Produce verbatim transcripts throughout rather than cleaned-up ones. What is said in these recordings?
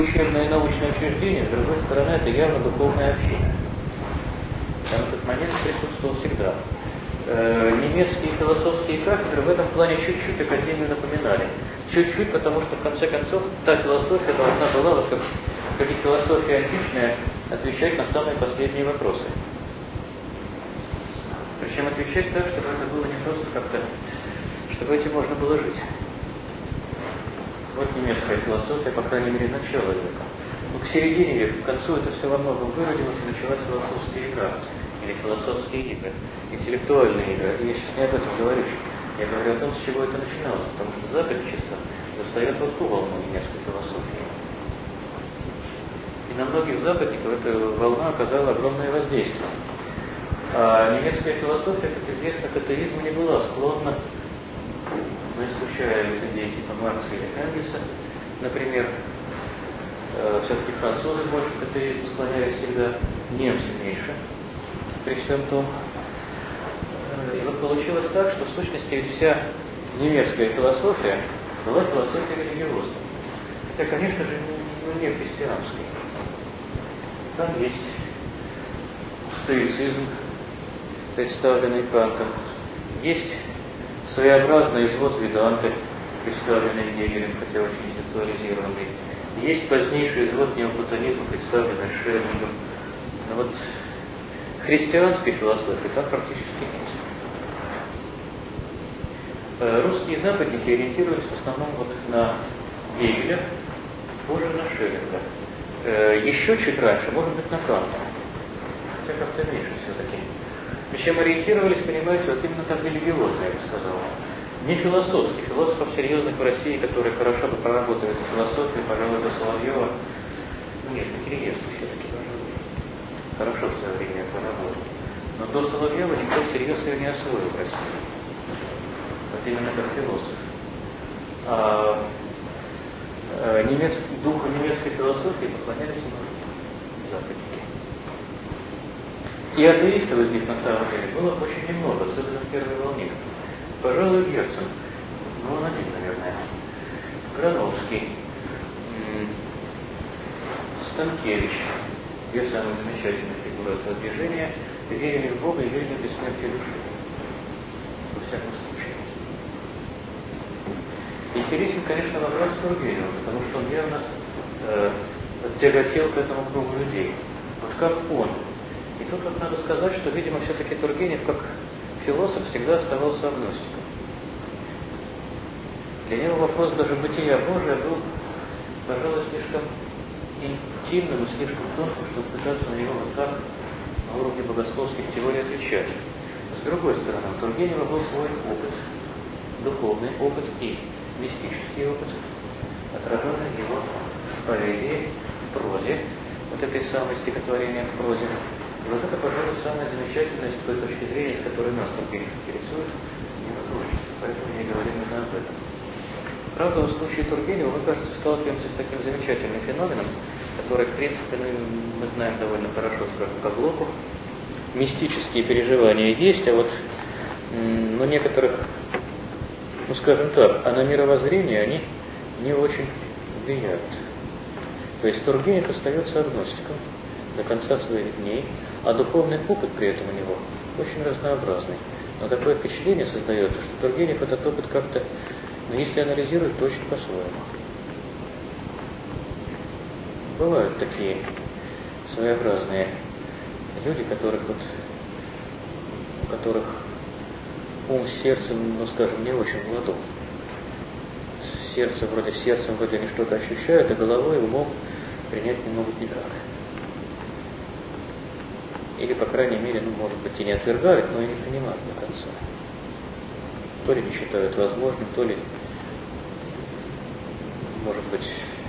учебное и научное учреждение, с другой стороны, это явно духовная община. Там этот момент присутствовал всегда. Э, немецкие философские кафедры в этом плане чуть-чуть академию напоминали. Чуть-чуть, потому что, в конце концов, та философия должна была, вот как, как и философия античная, отвечать на самые последние вопросы. Причем отвечать так, чтобы это было не просто как-то, чтобы этим можно было жить. Вот немецкая философия, по крайней мере, начала века. Но к середине века, к концу это все во многом выродилось, и началась философская игра, или философские игры, интеллектуальные игры. Я сейчас не об этом говорю. Я говорю о том, с чего это начиналось, потому что западничество застает вот ту волну немецкой философии. И на многих западников эта волна оказала огромное воздействие. А немецкая философия, как известно, к атеизму не была склонна, но исключая людей типа Маркса или Энгельса, например, э, все-таки французы больше к атеизму склонялись всегда, немцы меньше, при всем том. И вот получилось так, что в сущности ведь вся немецкая философия была философией религиозной. Хотя, конечно же, ну, не христианской. Там есть стоицизм, представленный Кантом, есть своеобразный извод Веданты, представленный Гегелем, хотя очень интеллектуализированный. Есть позднейший извод неоплатонизма, представленный Шеллингом. Но вот христианской философии там практически нет. Русские западники ориентировались в основном вот на Гегеля, позже на Шеллинга. Еще чуть раньше, может быть, на Канта. Хотя как-то меньше все-таки. Причем ориентировались, понимаете, вот именно так религиозно, я бы сказал. Не философски. Философов серьезных в России, которые хорошо бы проработали эту философию, пожалуй, до Соловьева. Ну нет, не Киреевский все-таки, пожалуй. Хорошо в свое время проработал. Но до Соловьева никто всерьез ее не освоил в России. Вот именно как философ. А, а немец, духу немецкой философии поклонялись многие западники. И атеистов из них на самом деле было очень немного, особенно в первой волне. Пожалуй, Герцен, ну он один, наверное, Грановский, Станкевич, две самые замечательные фигуры этого движения, верили в Бога и верили в бессмертие души. Во всяком случае. Интересен, конечно, вопрос Тургенева, потому что он явно э, тяготел к этому кругу людей. Вот как он. И тут вот надо сказать, что, видимо, все-таки Тургенев, как философ, всегда оставался агностиком. Для него вопрос даже бытия Божия был, пожалуй, слишком интимным и слишком тонким, чтобы пытаться на него вот так, на уровне богословских теорий, отвечать. С другой стороны, у Тургенева был свой опыт, духовный опыт и мистический опыт, отраженный в его поэзии, в прозе, вот этой самой стихотворения в прозе. И вот это, пожалуй, самое замечательное с той точки зрения, с которой нас Тургенев интересует, его творчество. Поэтому я говорю именно об этом. Правда, в случае Тургенева мы, кажется, сталкиваемся с таким замечательным феноменом, который, в принципе, ну, мы знаем довольно хорошо, скажем, по Блоку. Мистические переживания есть, а вот ну, некоторых, ну, скажем так, а на мировоззрение они не очень влияют. То есть Тургенев остается агностиком до конца своих дней, а духовный опыт при этом у него очень разнообразный. Но такое впечатление создается, что Тургенев этот опыт как-то, ну, если анализировать, то очень по-своему. Бывают такие своеобразные люди, которых вот, у которых ум с сердцем, ну, скажем, не очень в ладу. Сердце вроде сердцем вроде они что-то ощущают, а головой и умом принять не могут никак. Или, по крайней мере, ну, может быть, и не отвергают, но и не принимают до конца. То ли не считают возможным, то ли, может быть,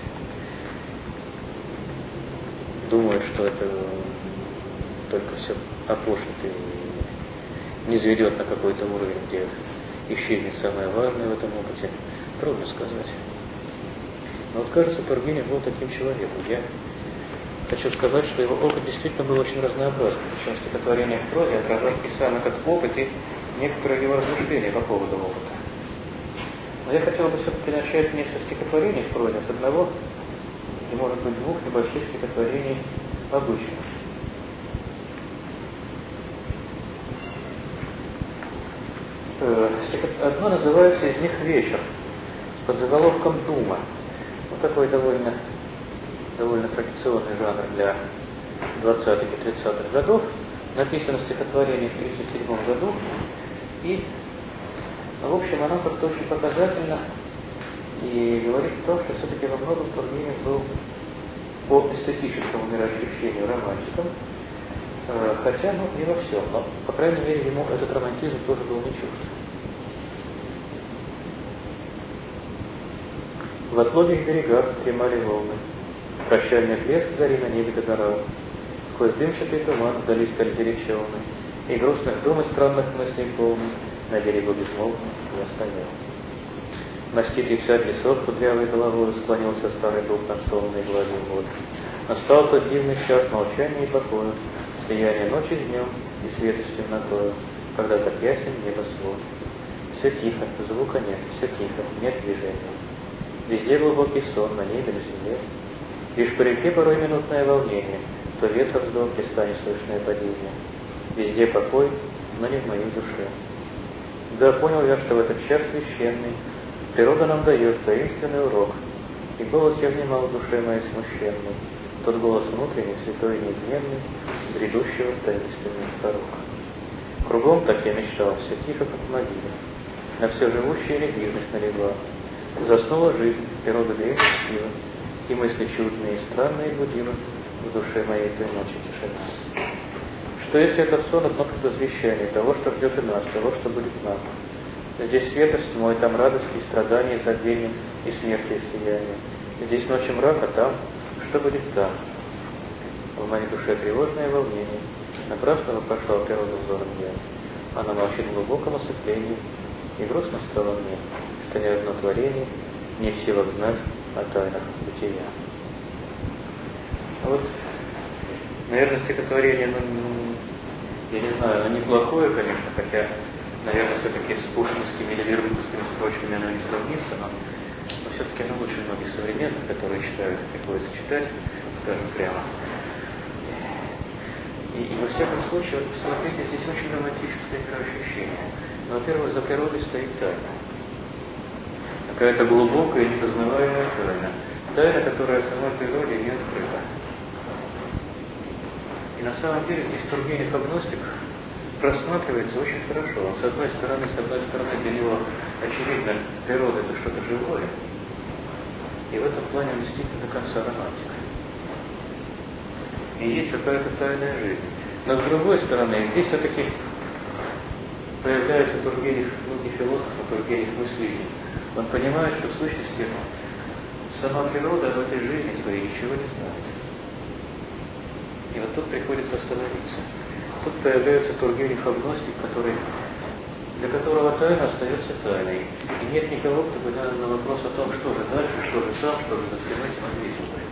думают, что это только все опошлит и не заведет на какой-то уровень, где исчезнет самое важное в этом опыте. Трудно сказать. Но вот, кажется, Тургенев был таким человеком. Я хочу сказать, что его опыт действительно был очень разнообразный. Причем стихотворение в прозе отражает и сам этот опыт, и некоторые его размышления по поводу опыта. Но я хотел бы все-таки начать не со стихотворения в прозе, а с одного и, может быть, двух небольших стихотворений обычных. Одно называется из них «Вечер» с подзаголовком «Дума». Вот такой довольно, довольно традиционный жанр для двадцатых и тридцатых годов. Написано стихотворение в тридцать седьмом году. И, в общем, оно как-то очень показательно и говорит о том, что все-таки во многом Тургенев был по эстетическому мироощущению романтиком, хотя, ну, не во всем, но, по крайней мере, ему этот романтизм тоже был не чужд. В отлогих берегах дремали волны, прощальный блеск зари на небе догорал, сквозь дымчатый туман вдали скользили челны, и грустных дум и странных мыслей полный на берегу безмолвно я стоял. Маститый в седле сов кудрявой головой склонился старый дуб над сонной гладью вод. Настал тот дивный час молчания и покоя, слияние ночи с днем и света с темнотою, когда так ясен небосвод. Все тихо, звука нет, все тихо, нет движения. Везде глубокий сон, на небе, на земле. Лишь по реке порой минутное волнение, то ветром вздох, листа неслышное падение. Везде покой, но не в моей душе. Да, понял я, что в этот час священный природа нам дает таинственный урок, и голос я внимал в душе моей смущенной, тот голос внутренний, святой и неизменный, грядущего в таинственный порог. Кругом, так я мечтал, все тихо, как в могиле, на все живущая недвижность налегла. Заснула жизнь, природа древних сила, и мысли чудные и странные будила в душе моей той ночи тишина. Что если этот сон одно предвозвещание того, что ждет и нас, того, что будет нам? Здесь света с тьмой, там радости и страдания, забвения и смерти и слияния. Здесь ночи мрака, там, что будет там? В моей душе тревожное волнение, напрасно вопрошал природу взором я. Она молчит в глубоком осыплении, и грустно стало мне, что ни одно творение не в силах знать о тайнах бытия. А вот, наверное, стихотворение, ну, я не знаю, оно неплохое, конечно, хотя, наверное, все-таки с пушкинскими или лермонтовскими строчками оно не сравнится, но, но все-таки оно лучше многих современных, которые читают, приходится читать, скажем прямо. И, и во всяком случае, вот посмотрите, здесь очень романтическое мироощущение. Но, во-первых, за природой стоит тайна. Какая-то глубокая, непознаваемая тайна. Тайна, которая самой природе не открыта. И на самом деле здесь Тургенев агностик просматривается очень хорошо. Он с одной стороны, с одной стороны для него очевидно, природа это что-то живое. И в этом плане он действительно до конца романтик. И есть какая-то тайная жизнь. Но с другой стороны, здесь все-таки появляется Тургенев, ну не философ, а Тургенев мыслитель. Он понимает, что в сущности сама природа в этой жизни своей ничего не знает. И вот тут приходится остановиться. Тут появляется Тургенев агностик, который, для которого тайна остается тайной. И нет никого, кто бы на, на вопрос о том, что же дальше, что же там, что же за всем этим ответил бы.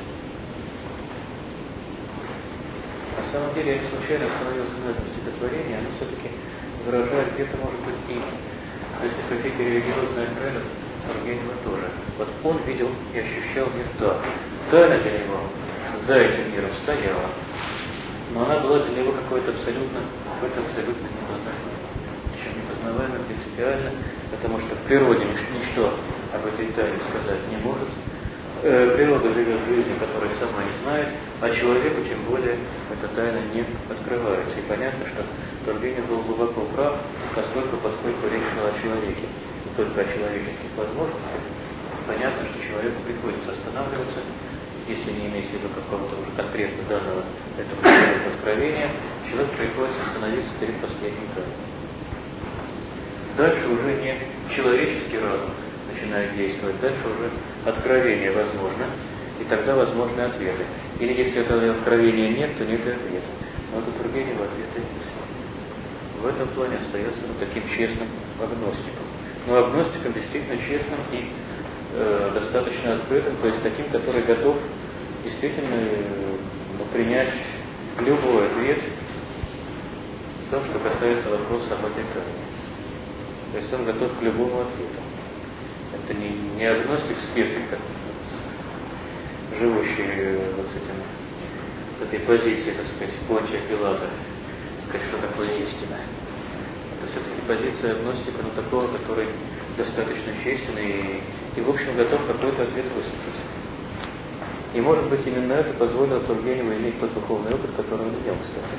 На самом деле я не случайно остановился на этом стихотворении, оно все-таки выражает где-то, может быть, и, если хотите, религиозное кредо Тургенева тоже. Вот он видел и ощущал мир так. Тайна для него за этим миром стояла, но она была для него какой-то абсолютно, какой-то абсолютно непознаваемой. Причем непознаваемой принципиально, потому что в природе ничто об этой тайне сказать не может. Природа живет жизнью, которой сама не знает, а человеку тем более эта тайна не открывается. И понятно, что Тургенев был глубоко прав, поскольку, поскольку речь шла о человеке, не только о человеческих возможностях, понятно, что человеку приходится останавливаться, если не иметь в виду какого-то уже конкретно данного этого человека откровения, человеку приходится остановиться перед последней тайной. Дальше уже не человеческий разум начинает действовать, дальше уже откровение возможно, и тогда возможны ответы. Или если этого откровения нет, то нет и ответа. Но вот у Тургенева ответа нет. В этом плане остается ну, таким честным агностиком. Но агностиком действительно честным и э, достаточно открытым, то есть таким, который готов действительно э, ну, принять любой ответ в том, что касается вопроса об этой тайне. То есть он готов к любому ответу. Это не, не агностик-скептик, как живущий вот с этим, с этой позицией, так сказать, Понтия Пилата, сказать, что такое истина. Это все-таки позиция агностика, но такого, который достаточно честен и, и в общем, готов какой-то ответ выслушать. И, может быть, именно это позволило Тургеневу иметь тот духовный опыт, который он имел, кстати.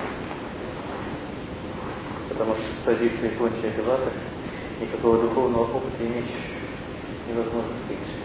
Потому что с позиции Понтия Пилата никакого духовного опыта иметь невозможно в принципе.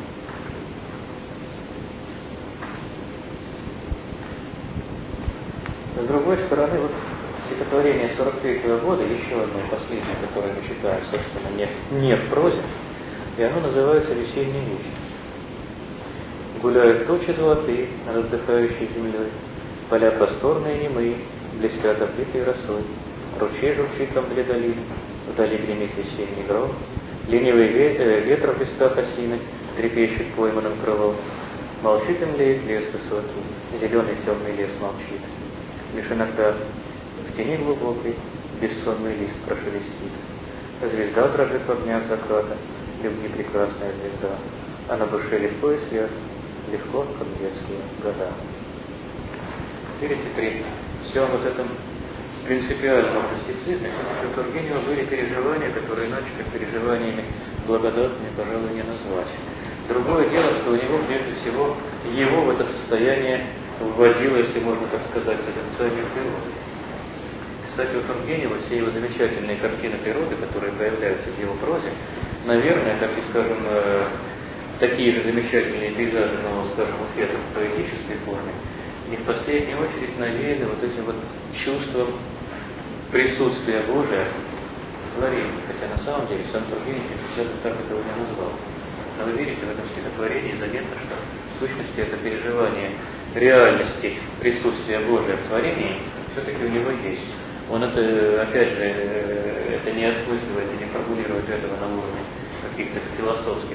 С другой стороны, вот стихотворение сорок третьего года, еще одно последнее, которое мы читаем, собственно, не, не в прозе, и оно называется «Весенний вечер». Гуляют тучи золотые над отдыхающей землей, поля просторные немые, блестят облитые росой, ручей журчит во мгле долины, вдали гремит весенний гром, ленивый ветер в листах осины трепещет пойманным крылом, молчит и млеет лес высокий, зеленый темный лес молчит. Лишь иногда в тени глубокой бессонный лист прошелестит. Звезда дрожит в огнях заката, любви прекрасная звезда, а на душе легко и свет, легко, как детские года. Видите, при всем вот этом принципиальном мистицизме все-таки у Тургенева были переживания, которые иначе как переживаниями благодатными, пожалуй, не назвать. Другое дело, что у него прежде всего его в это состояние вводило, если можно так сказать, созерцание природы. Кстати, у Тургенева все его замечательные картины природы, которые появляются в его прозе, наверное, как и, скажем, такие же замечательные пейзажи, но, скажем, это в поэтической форме, не в последнюю очередь навеяны вот этим вот чувством присутствия Божия в творении. Хотя на самом деле сам Тургенев даже так этого не назвал. Но вы видите, в этом стихотворении заметно, что в сущности это переживание реальности присутствия Божия в творении все-таки у него есть. Он это, опять же, это не осмысливает и не формулирует этого на уровне каких-то философских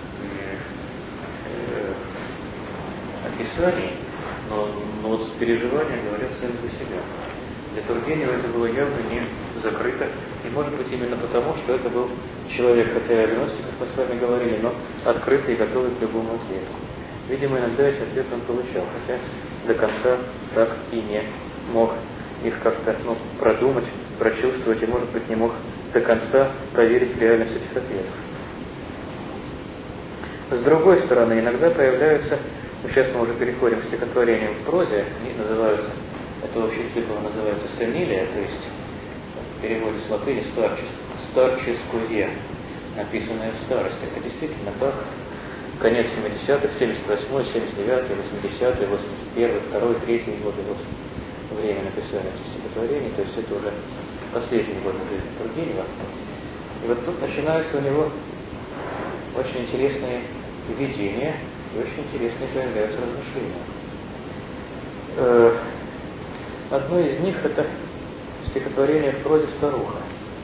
описаний, но, но вот с переживанием говорят сами за себя. Для Тургенева это было явно не закрыто, и может быть именно потому, что это был человек, хотя и агностик, как мы с вами говорили, но открытый и готовый к любому ответу. Видимо, иногда эти ответы он получал, хотя до конца так и не мог их как-то ну, продумать, прочувствовать, и, может быть, не мог до конца проверить реальность этих ответов. С другой стороны, иногда появляются, ну, сейчас мы уже переходим к стихотворениям в прозе, они называются, это вообще цикл называется «Сенилия», то есть в переводе с латыни «старческое», написанное в старости. Это действительно так. Конец семидесятых, семьдесят восьмой, семьдесят девятый, восьмидесятый, восемьдесят первый, второй, третий годы, вот время написания этих стихотворений, то есть это уже последние годы жизни Тургенева. И вот тут начинаются у него очень интересные видения и очень интересные появляются размышления. Одно из них это стихотворение в прозе «Старуха».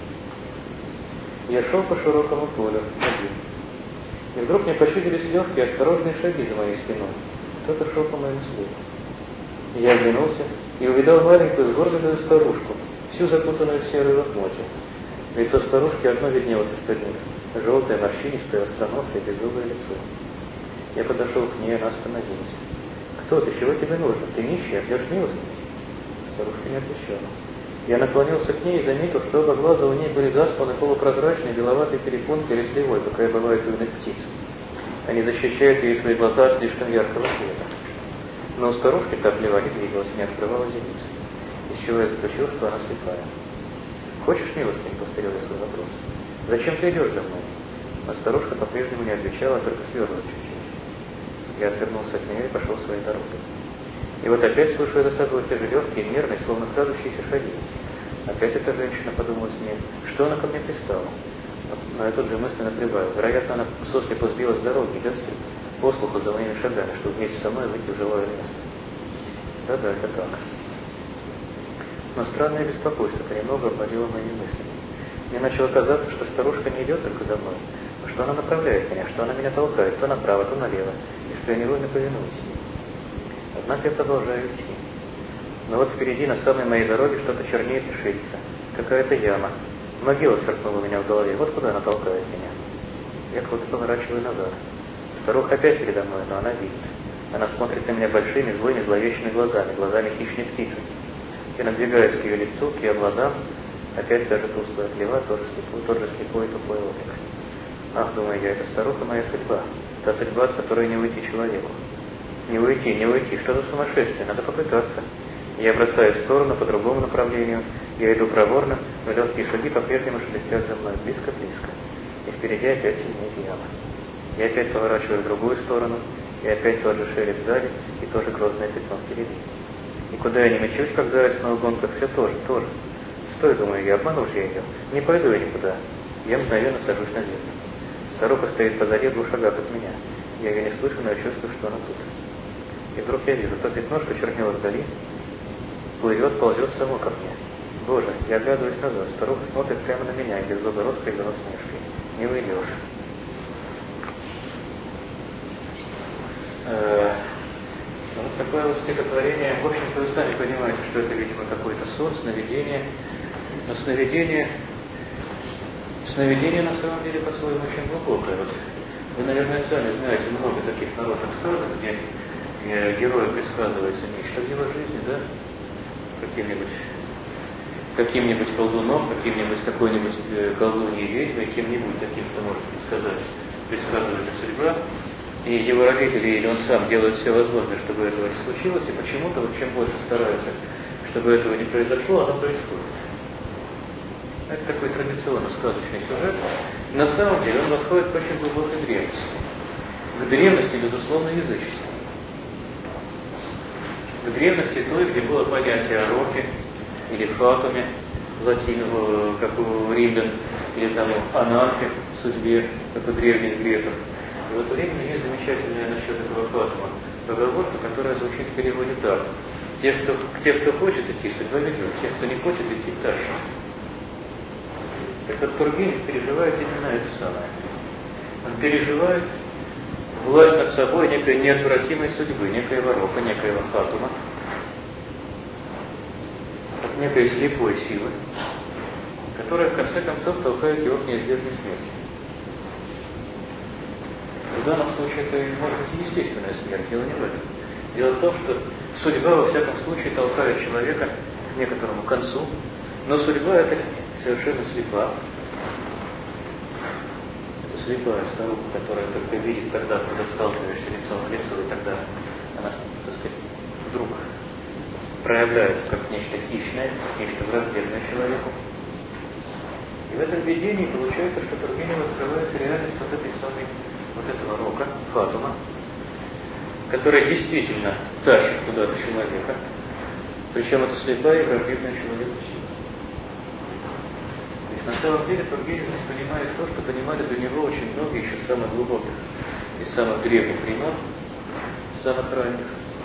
«Я шел по широкому полю один, и вдруг мне почудились легкие, осторожные шаги за моей спиной. Кто-то шел по моему следу. Я оглянулся и увидал маленькую сгорбленную старушку, всю закутанную в серые лохмотья. Лицо старушки одно виднелось из-под них, желтое, морщинистое, остроносое, беззубое лицо. Я подошел к ней, она остановилась. «Кто ты? Чего тебе нужно? Ты нищая? Ждешь милости?» Старушка не отвечала. Я наклонился к ней и заметил, что оба глаза у ней были застланы полупрозрачной беловатой перепонкой или плевой, какая бывает у иных птиц. Они защищают ей свои глаза от слишком яркого света. Но у старушки та плева не двигалась, не открывала зениц, из чего я заключил, что она слепая. «Хочешь милости?» — повторил я свой вопрос. «Зачем ты идешь за мной?» Но старушка по-прежнему не отвечала, только свернулась чуть-чуть. Я отвернулся от нее и пошел своей дорогой. И вот опять слышу за собой те же легкие, нервные, словно крадущиеся шаги. Опять эта женщина, подумала мне, что она ко мне пристала. Вот, но я тут же мысленно прибавил. Вероятно, она сослепо сбилась с дороги, идет по слуху за моими шагами, чтобы вместе со мной выйти в жилое место. Да-да, это так. Но странное беспокойство понемногу овладело моими мыслями. Мне начало казаться, что старушка не идет только за мной, а что она направляет меня, что она меня толкает то направо, то налево, и что я невольно повинуюсь ей. Однако я продолжаю идти. Но вот впереди, на самой моей дороге, что-то чернеет и ширится. Какая-то яма. Могила сверкнула у меня в голове. Вот куда она толкает меня. Я круто поворачиваю назад. Старуха опять передо мной, но она видит. Она смотрит на меня большими, злыми, зловещими глазами, глазами хищной птицы. Я надвигаюсь к ее лицу, к ее глазам, опять даже тусклая клева, тоже слепой, тот же слепой и тупой облик. Ах, думаю я, это старуха моя судьба, та судьба, от которой не уйти человеку. Не уйти, не уйти, что за сумасшествие, надо попытаться. Я бросаюсь в сторону, по другому направлению, я иду проворно, но легкие шаги по-прежнему шелестят за мной, близко-близко. И впереди опять темнеет яма. Я опять поворачиваю в другую сторону, и опять тот же шелест сзади, и тоже грозное пятно впереди. И куда я не мечусь, как заяц на угонках, все тоже, тоже. Стой, думаю я, обманул же я ее. Не пойду я никуда. Я мгновенно сажусь на землю. Старуха стоит позади в двух шагах от меня. Я ее не слышу, но я чувствую, что она тут. И вдруг я вижу, то пятнышко чернило вдали, плывет, ползет само ко мне. Боже, я оглядываюсь назад. Старуха смотрит прямо на меня, и без зубы роской и насмешкой. Не уйдешь. Вот такое вот стихотворение. В общем-то, вы сами понимаете, что это, видимо, какой-то сон, сновидение. Но сновидение, сновидение на самом деле по-своему очень глубокое. Вот вы, наверное, сами знаете много таких народных сказок, где герою предсказывается нечто в его жизни, да? Каким-нибудь каким-нибудь колдуном, каким-нибудь какой-нибудь колдуньей ведьмой, кем-нибудь таким, что может предсказать, предсказывается судьба. И его родители или он сам делают все возможное, чтобы этого не случилось, и почему-то, вот чем больше стараются, чтобы этого не произошло, оно происходит. Это такой традиционно сказочный сюжет. На самом деле он восходит к очень глубокой древности. К древности, безусловно, языческой. К древности той, где было понятие о роке, или фатуме, латинового, как у римлян, или там анархе, судьбе, как у древних греков. И в это время есть замечательная насчет этого фатума поговорка, которая звучит в переводе так. Те, кто, те, кто хочет идти, судьба ведет, тех, кто не хочет идти, тащит. Так вот Тургенев переживает именно это самое. Он переживает власть над собой некой неотвратимой судьбы, некоего рока, некоего фатума, от некой слепой силы, которая в конце концов толкает его к неизбежной смерти. В данном случае это может быть и естественная смерть, дело не в этом. Дело в том, что судьба во всяком случае толкает человека к некоторому концу, но судьба это совершенно слепа. Это слепая старуха, которая только видит тогда, когда сталкиваешься лицом к лицу, и тогда она, так сказать, вдруг проявляется как нечто хищное, нечто враждебное человеку. И в этом видении получается, что Тургеневу открывается реальность вот этой самой, вот этого рока, фатума, который действительно тащит куда-то человека, причем это слепая и враждебная человеку сила. То есть на самом деле Тургенев здесь понимает то, что понимали до него очень много еще самых глубоких, из самых древних времен, самых ранних.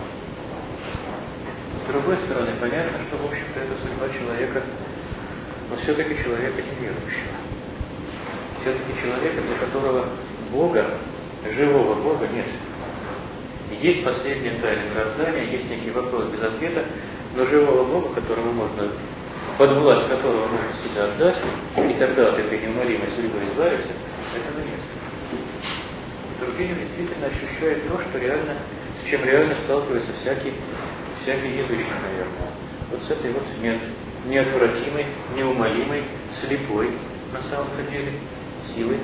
С другой стороны, понятно, что, в общем-то, это судьба человека, но все-таки человека неверующего. Все-таки человека, для которого Бога, живого Бога нет. Есть последняя тайна мироздания, есть некий вопрос без ответа, но живого Бога, которому можно, под власть которого можно себя отдать, и тогда от этой неумолимой судьбы избавиться, этого нет. И Тургенев действительно ощущает то, что реально, с чем реально сталкивается всякий, всякий язычник, наверное. Вот с этой вот нет, неотвратимой, неумолимой, слепой, на самом-то деле, силой,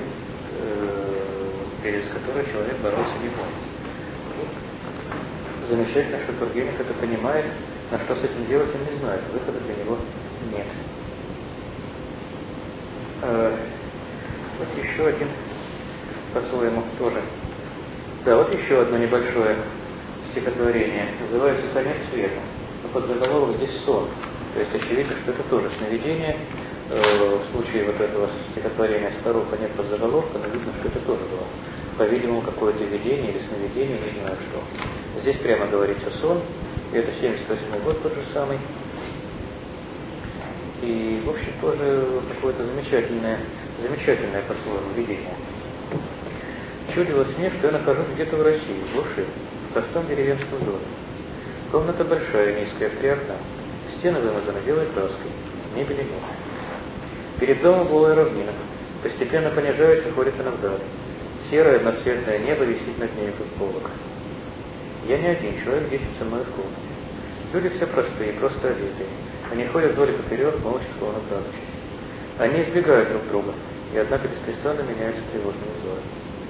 перед которой человек бороться не может. Замечательно, что Тургенев это понимает, на что с этим делать он не знает, выхода для него нет. Э, вот еще один, по-своему, тоже. Да, вот еще одно небольшое стихотворение. Называется «Конец света». Но под заголовок здесь сон. То есть очевидно, что это тоже сновидение. Э, в случае вот этого стихотворения «Старуха» нет под заголовка, но видно, что это тоже было, по-видимому, какое-то видение или сновидение, не знаю что. Здесь прямо говорится сон, и это семьдесят восьмой год тот же самый. И, в общем, тоже какое-то замечательное, замечательное по-своему видение. Чудилось мне, что я нахожусь где-то в России, в глуши, в простом деревенском доме. Комната большая, низкая, в три окна. Стены вымазаны белой краской, мебели нет. Перед домом голая равнина. Постепенно понижаясь, уходит она вдаль. Серое одноцветное небо висит над ней, как полог. Я не один, человек десять со мной в комнате. Люди все простые, просто одетые. Они ходят вдоль и поперек, молча, словно крадучись. Они избегают друг друга, и однако беспрестанно меняются тревожным взором.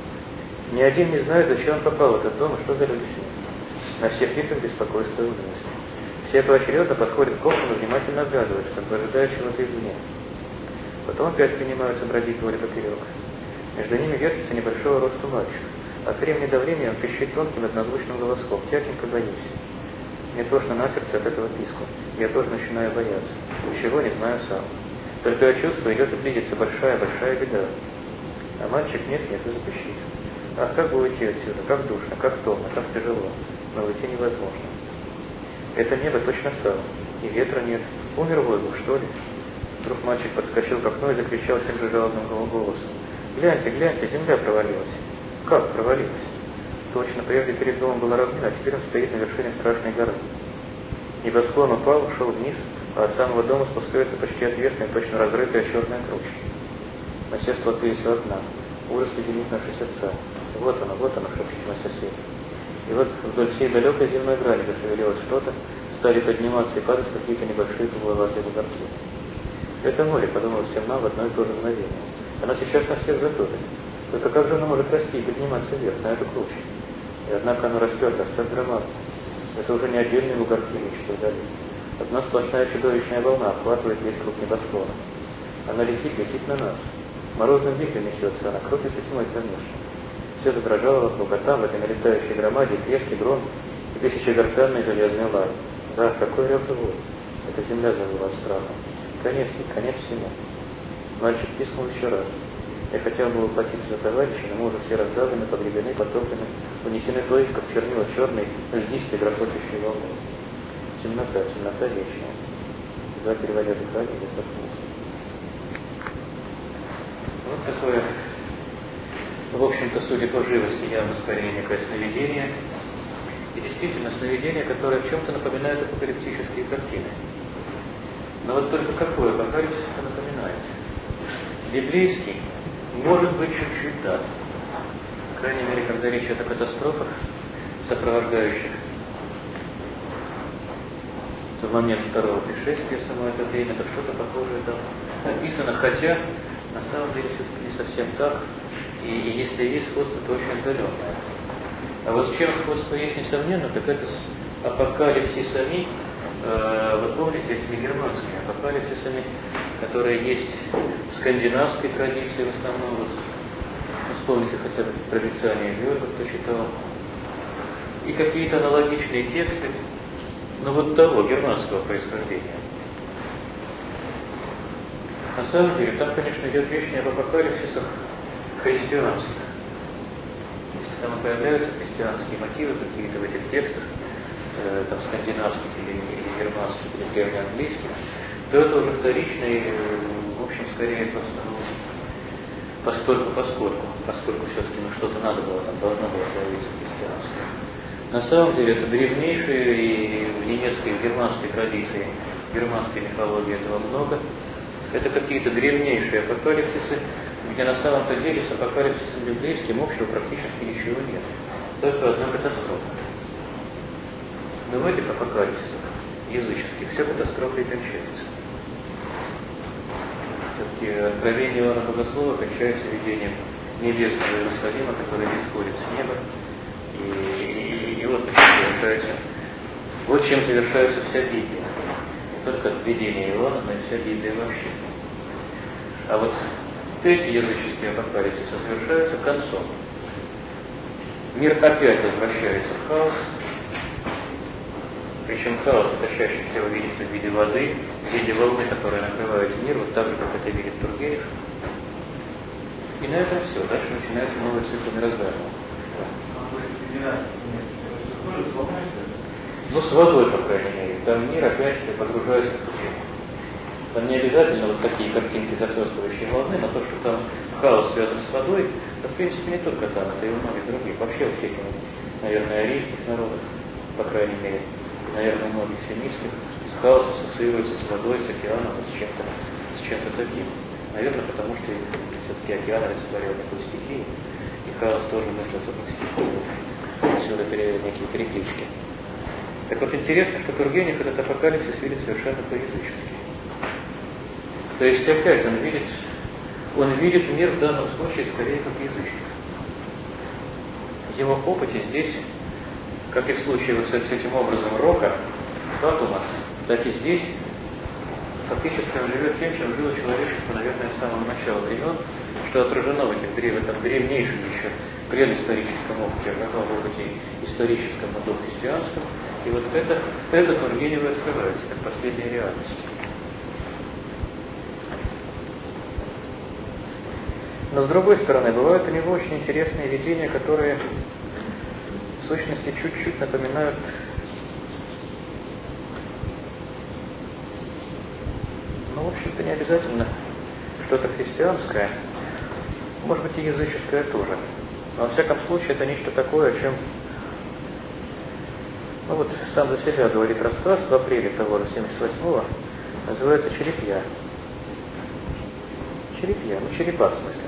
Ни один не знает, зачем он попал в этот дом и что за люди с ним. На всех лицах беспокойство и унылость. Все поочередно подходят к окнам и внимательно оглядываются, как бы ожидая чего-то извне. Потом опять принимаются бродить вдоль и поперек. Между ними вертится небольшого роста мальчик. От времени до времени он пищит тонким однозвучным голоском: «Тятенька, боюсь». Мне тошно на сердце от этого писка. Я тоже начинаю бояться. Ничего не знаю сам. Только я чувствую, идет и близится большая-большая беда. А мальчик нет-нет и запищит. Ах, как бы уйти отсюда, как душно, как томно, как тяжело. Но уйти невозможно. Это небо точно сало, и ветра нет. Умер воздух, что ли? Вдруг мальчик подскочил к окну и закричал тем же жалобным голосом: «Гляньте, гляньте, земля провалилась». Как провалилась? Точно, прежде перед домом была равнина, а теперь он стоит на вершине страшной горы. Небосклон упал, ушел вниз, а от самого дома спускается почти отвесная, точно разрытая черная круча. Мы все столпились у окна. Ужас леденит наши сердца. Вот оно, вот оно, шепчет мой сосед. И вот вдоль всей далекой земной грани зашевелилось что-то, стали подниматься и падать какие-то небольшие тугловатые бугорки. Это море, подумал всем нам в одно и то же мгновение. Оно сейчас нас всех затопит. Только как же оно может расти и подниматься вверх, на эту кручу? И однако оно растет, растет громадно. Это уже не отдельные бугорки нечто вдали. Одна сплошная чудовищная волна охватывает весь круг небосклона. Она летит, летит на нас. Морозным вихрем несется, она крутится тьмой кромешной. Все задрожало вокруг, а там, в этой налетающей громаде, треск и гром, и тысячегортанный железный лай. Да, какой рев и вой. Эта земля завыла от страха. Конец, конец всему. Мальчик пискнул еще раз. Я хотел бы уплатиться за товарища, но мы уже все раздавлены, погребены, потоплены, унесены той, как чернила черной, льдистой, грохочущей волной. Темнота, темнота вечная. Едва переводя дыхание, я проснулся. Вот такое, в общем-то, судя по живости, явно скорее некое сновидение. И действительно, сновидение, которое в чем-то напоминает апокалиптические картины. Но вот только какое апокалипсис это напоминает? Библейский, может быть, чуть-чуть да. По крайней мере, когда речь идет о катастрофах, сопровождающих в момент второго пришествия само это время, то что-то похожее там написано, хотя на самом деле все-таки не совсем так, и, и если есть сходство, то очень отдаленное. А вот с чем сходство есть, несомненно, так это с апокалипсисами, э, вы помните, этими германскими апокалипсисами, которые есть в скандинавской традиции в основном. Вот, вспомните хотя бы «Прорицание Георга», кто читал, и какие-то аналогичные тексты, но вот того, германского происхождения. На самом деле, там, конечно, идет речь не об апокалипсисах христианских. Если там и появляются христианские мотивы какие-то в этих текстах, э, там, скандинавских или, или германских, или древнеанглийских, то это уже вторичные, в общем, скорее просто, ну, постольку поскольку, поскольку все-таки ну, что-то надо было, там должно было появиться христианское. На самом деле это древнейшие, и в немецкой, в германской традиции, в германской мифологии этого много. Это какие-то древнейшие апокалипсисы, где на самом-то деле с апокалипсисом библейским общего практически ничего нет. Только одна катастрофа. Но в этих апокалипсисах языческих все катастрофой кончается. Все-таки откровение Иоанна Богослова кончается видением небесного Иерусалима, который исходит с неба. И, и, и вот чем завершается, вот чем завершается вся Библия. Не только видение Иоанна, но и вся Библия вообще. А вот эти языческие апокалипсисы завершаются концом. Мир опять возвращается в хаос. Причем хаос это чаще всего видится в виде воды, в виде волны, которая накрывает мир, вот так же, как это видит Тургенев. И на этом все. Дальше начинается новый цикл мироздания. Ну, с водой, по крайней мере. Там мир опять погружается в тучу. Там не обязательно вот такие картинки захлестывающей волны, но то, что там хаос связан с водой, это, в принципе, не только там, это и у многих других. Вообще у всех, наверное, арийских народов, по крайней мере, и, наверное, у многих семитских, с хаосом ассоциируется с водой, с океаном, с чем-то, с чем-то таким. Наверное, потому что все-таки океан олицетворял некую стихию, и хаос тоже мыслился как стихия. отсюда некие переклички. Так вот, интересно, что Тургенев этот апокалипсис видит совершенно по-язычески. То есть, опять он видит, он видит мир в данном случае скорее как язычник. В его опыте здесь, как и в случае вот с этим образом Рока, Фатума, так и здесь фактически он живет тем, чем жило человечество, наверное, с самого начала времен, что отражено в, этих, в этом древнейшем еще предысторическом опыте, в таком опыте историческом, но христианском. И вот это, это Тургеневу открывается, как последняя реальность. Но с другой стороны, бывают у него очень интересные видения, которые в сущности чуть-чуть напоминают ну, в общем-то, не обязательно что-то христианское, может быть и языческое тоже. Но во всяком случае это нечто такое, о чем ну вот сам за себя говорит рассказ в апреле того же семьдесят восьмого, называется «Черепья». Черепья, ну черепа в смысле.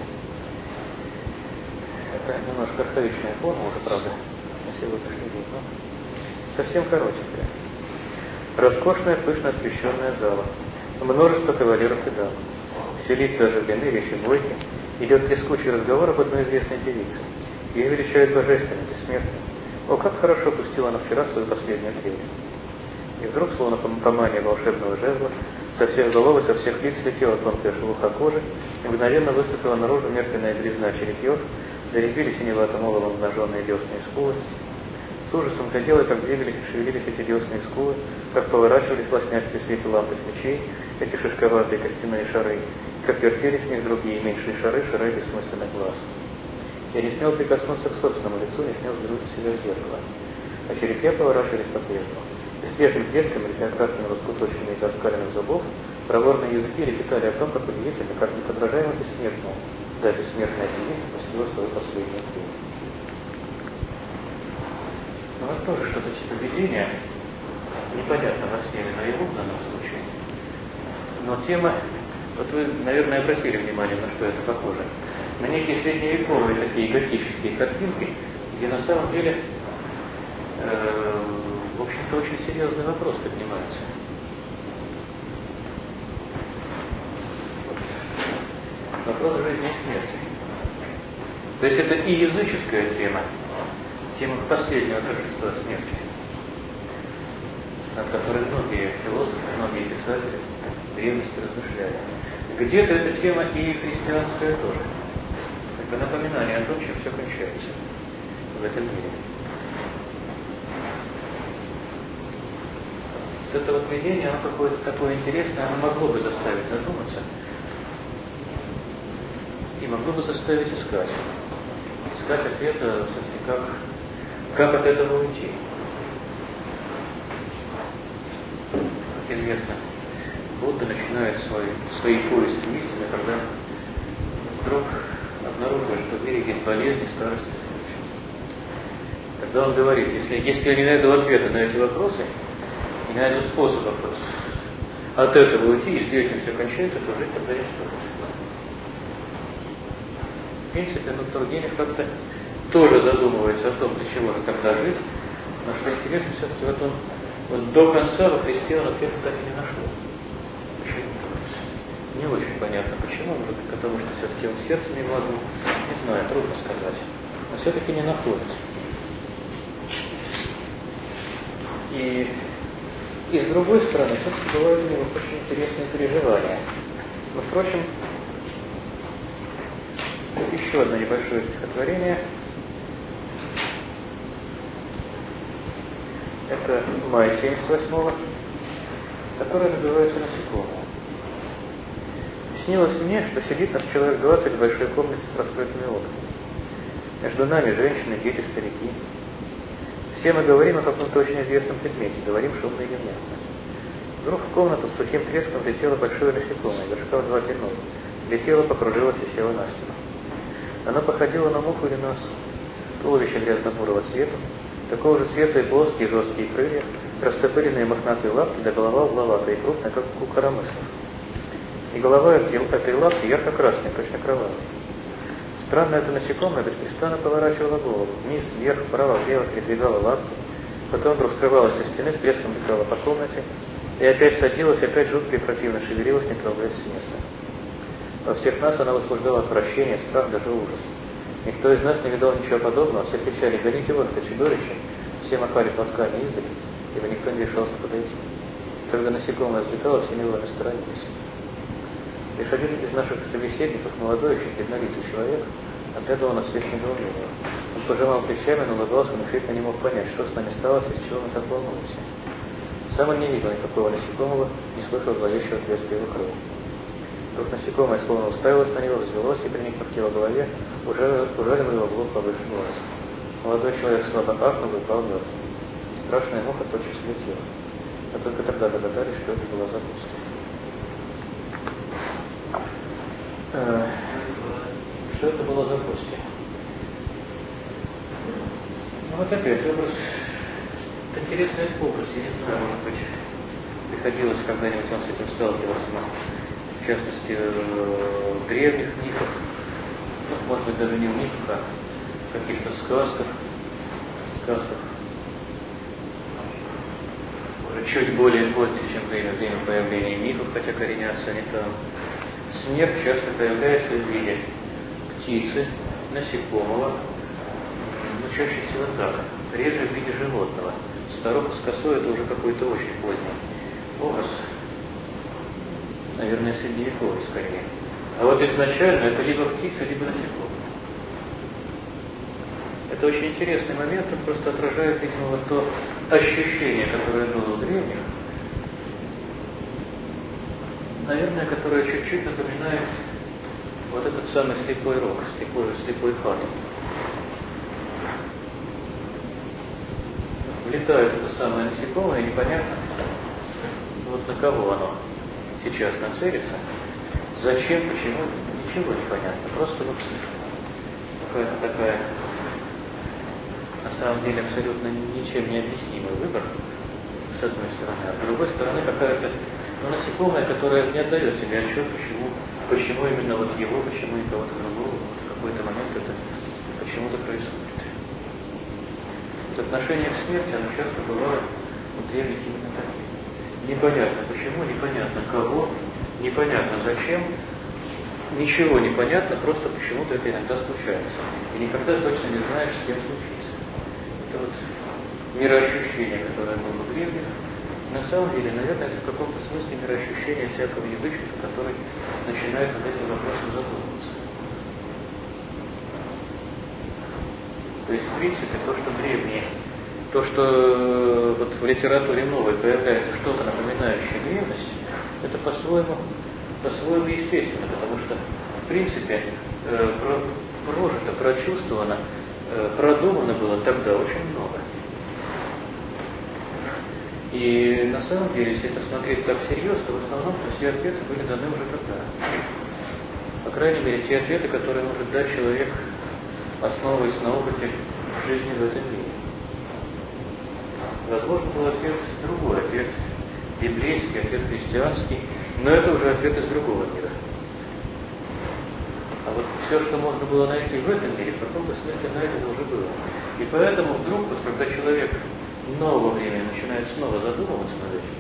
Это немножко архаичная форма уже, правда, на сегодняшний день, но совсем коротенькая. Роскошная, пышно освещенная зала. Множество кавалеров и дам. Все лица оживлены, речи бойки. Идет трескучий разговор об одной известной девице. Ее величают божественным, бессмертным. О, как хорошо пустила она вчера свою последнюю трель. И вдруг, словно по мании волшебного жезла, со всех голов и со всех лиц слетела тонкая шелуха кожи, и мгновенно выступила наружу мертвенная белизна черепьев, заребили синеватым оловом обнаженные десны и скулы. С ужасом глядела, как двигались и шевелились эти десны и скулы, как поворачивались, лоснясь при свете лампы свечей, эти шишковатые костяные шары, как вертелись в них другие меньшие шары, шары бессмысленных глаз. Я не смел прикоснуться к собственному лицу, не смел взглянуть на себя в зеркало. А черепья поворачивались по-прежнему. И с прежним треском, летя красными лоскуточками из оскаленных зубов, проворные языки лепетали о том, как удивительно, как неподражаемо бессмертная, да, бессмертная певица пустила свою последнюю трель. Ну вот тоже что-то типа видения, непонятно во сне или наяву в данном случае. Но тема, вот вы, наверное, обратили внимание, на что это похоже. На некие средневековые такие готические картинки, где на самом деле, э, в общем-то, очень серьезный вопрос поднимается. Вот. Вопрос жизни и смерти. То есть это и языческая тема, тема последнего торжества смерти, над которой многие философы, многие писатели в древности размышляли. Где-то эта тема и христианская тоже. Как бы напоминание о том, чем все кончается в этом мире. Вот это вот видение, оно какое-то такое интересное, оно могло бы заставить задуматься и могло бы заставить искать. Искать ответа, все-таки, как, как от этого уйти. Как известно, Будда начинает свой, свои поиски истины, когда вдруг обнаруживает, что в мире есть болезни, старость и смерть. Тогда он говорит, если, если я не найду ответа на эти вопросы, не найду способов вот от этого уйти, если этим все кончается, то жить тогда не стоит. В принципе, ну, Тургенев как-то тоже задумывается о том, для чего же тогда жить, но что интересно, все-таки вот он вот до конца во Христе он ответа так и не нашел. Почему-то не очень понятно почему, может быть, потому что все-таки он сердцем не вложил, не знаю, трудно сказать, но все-таки не находит. И, и с другой стороны, все-таки бывают у него очень интересные переживания. Но, впрочем, еще одно небольшое стихотворение. Это май семьдесят восьмого, которое называется «Насекомое». Снилось мне, что сидит нас человек двадцать в большой комнате с раскрытыми окнами. Между нами женщины, дети, старики. Все мы говорим о каком-то очень известном предмете, говорим шумно и невнятно. Вдруг в комнату с сухим треском влетело большое насекомое, вершка в два длиной. Летело, покружилось и село на стену. Оно походило на муху или на осу. Туловище грязно-бурого цвета, такого же цвета и плоские жесткие крылья, растопыренные мохнатые лапки, да голова угловатая и крупная, как у коромыслов. И голова этой лапки ярко-красная, точно кровавая. Странно, это насекомое беспрестанно поворачивало голову. Вниз, вверх, вправо, влево, передвигало лапки. Потом вдруг срывалось со стены, с треском летало по комнате. И опять садилась, опять жутко и противно шевелилась, не трогаясь с места. Во всех нас она возбуждала отвращение, страх, даже ужас. Никто из нас не видал ничего подобного, все кричали: «Гоните вон это чудовище!» Все махали платками издали, ибо никто не решался подойти. Когда насекомое взлетало, все невольно сторонились. Лишь один из наших собеседников, молодой еще бледнолицый человек, оглядывал нас всех недоумением. Он пожимал плечами, но улыбался, но решительно не мог понять, что с нами сталось и с чего мы так волнуемся. Сам он не видел никакого насекомого, не слышал зловещего треска его крыл. Вдруг насекомое словно уставилось на него, взвелось и, приникнув к его голове, уже ужалило его в лоб повыше глаз. Молодой человек слабо ахнул и упал мертвым. Страшная муха тотчас слетела. А только тогда догадались, что это была запустка. Э, что это было за гости? Ну вот опять образ, это интересный образ, я не знаю, может быть, приходилось когда-нибудь он с этим сталкиваться, в частности, в древних мифах, ну, может быть, даже не в мифах, а в каких-то сказках, сказках, уже чуть более поздних, чем время, время появления мифов, хотя коренятся они там. Смерть часто появляется в виде птицы, насекомого, но чаще всего так, реже в виде животного. Старуха с косой — это уже какой-то очень поздний образ, наверное, средневековый скорее. А вот изначально это либо птица, либо насекомое. Это очень интересный момент, он просто отражает, видимо, вот то ощущение, которое было у древних, наверное, которое чуть-чуть напоминает вот этот самый слепой рог, слепой, слепой фатум. Влетает это самое насекомое, и непонятно, вот на кого оно сейчас нацелится, зачем, почему, ничего не понятно. Просто вот какая-то такая, на самом деле, абсолютно ничем не объяснимый выбор, с одной стороны, а с другой стороны какая-то, ну, насекомое, которое не отдает себе отчет, почему, почему именно вот его, почему и кого-то другого, вот в какой-то момент это почему-то происходит. Вот отношение к смерти, оно часто бывает у древних именно таким. Непонятно почему, непонятно кого, непонятно зачем, ничего не понятно, просто почему-то это иногда случается. И никогда точно не знаешь, с кем случится. Это вот мироощущение, которое было у древних, на самом деле, наверное, это в каком-то смысле мироощущение всякого язычника, который начинает над этим вопросом задумываться. То есть, в принципе, то, что древние, то, что вот в литературе новой появляется что-то напоминающее древность, это по-своему, по-своему естественно, потому что, в принципе, э, про, прожито, прочувствовано, э, продумано было тогда очень много. И на самом деле, если это смотреть так всерьез, то в основном все ответы были даны уже тогда. По крайней мере, те ответы, которые может дать человек, основываясь на опыте жизни в этом мире. Возможно, был ответ другой, ответ библейский, ответ христианский, но это уже ответ из другого мира. А вот все, что можно было найти в этом мире, в каком-то смысле найдено уже было. И поэтому вдруг, вот, когда человек нового времени начинает снова задумываться над этим,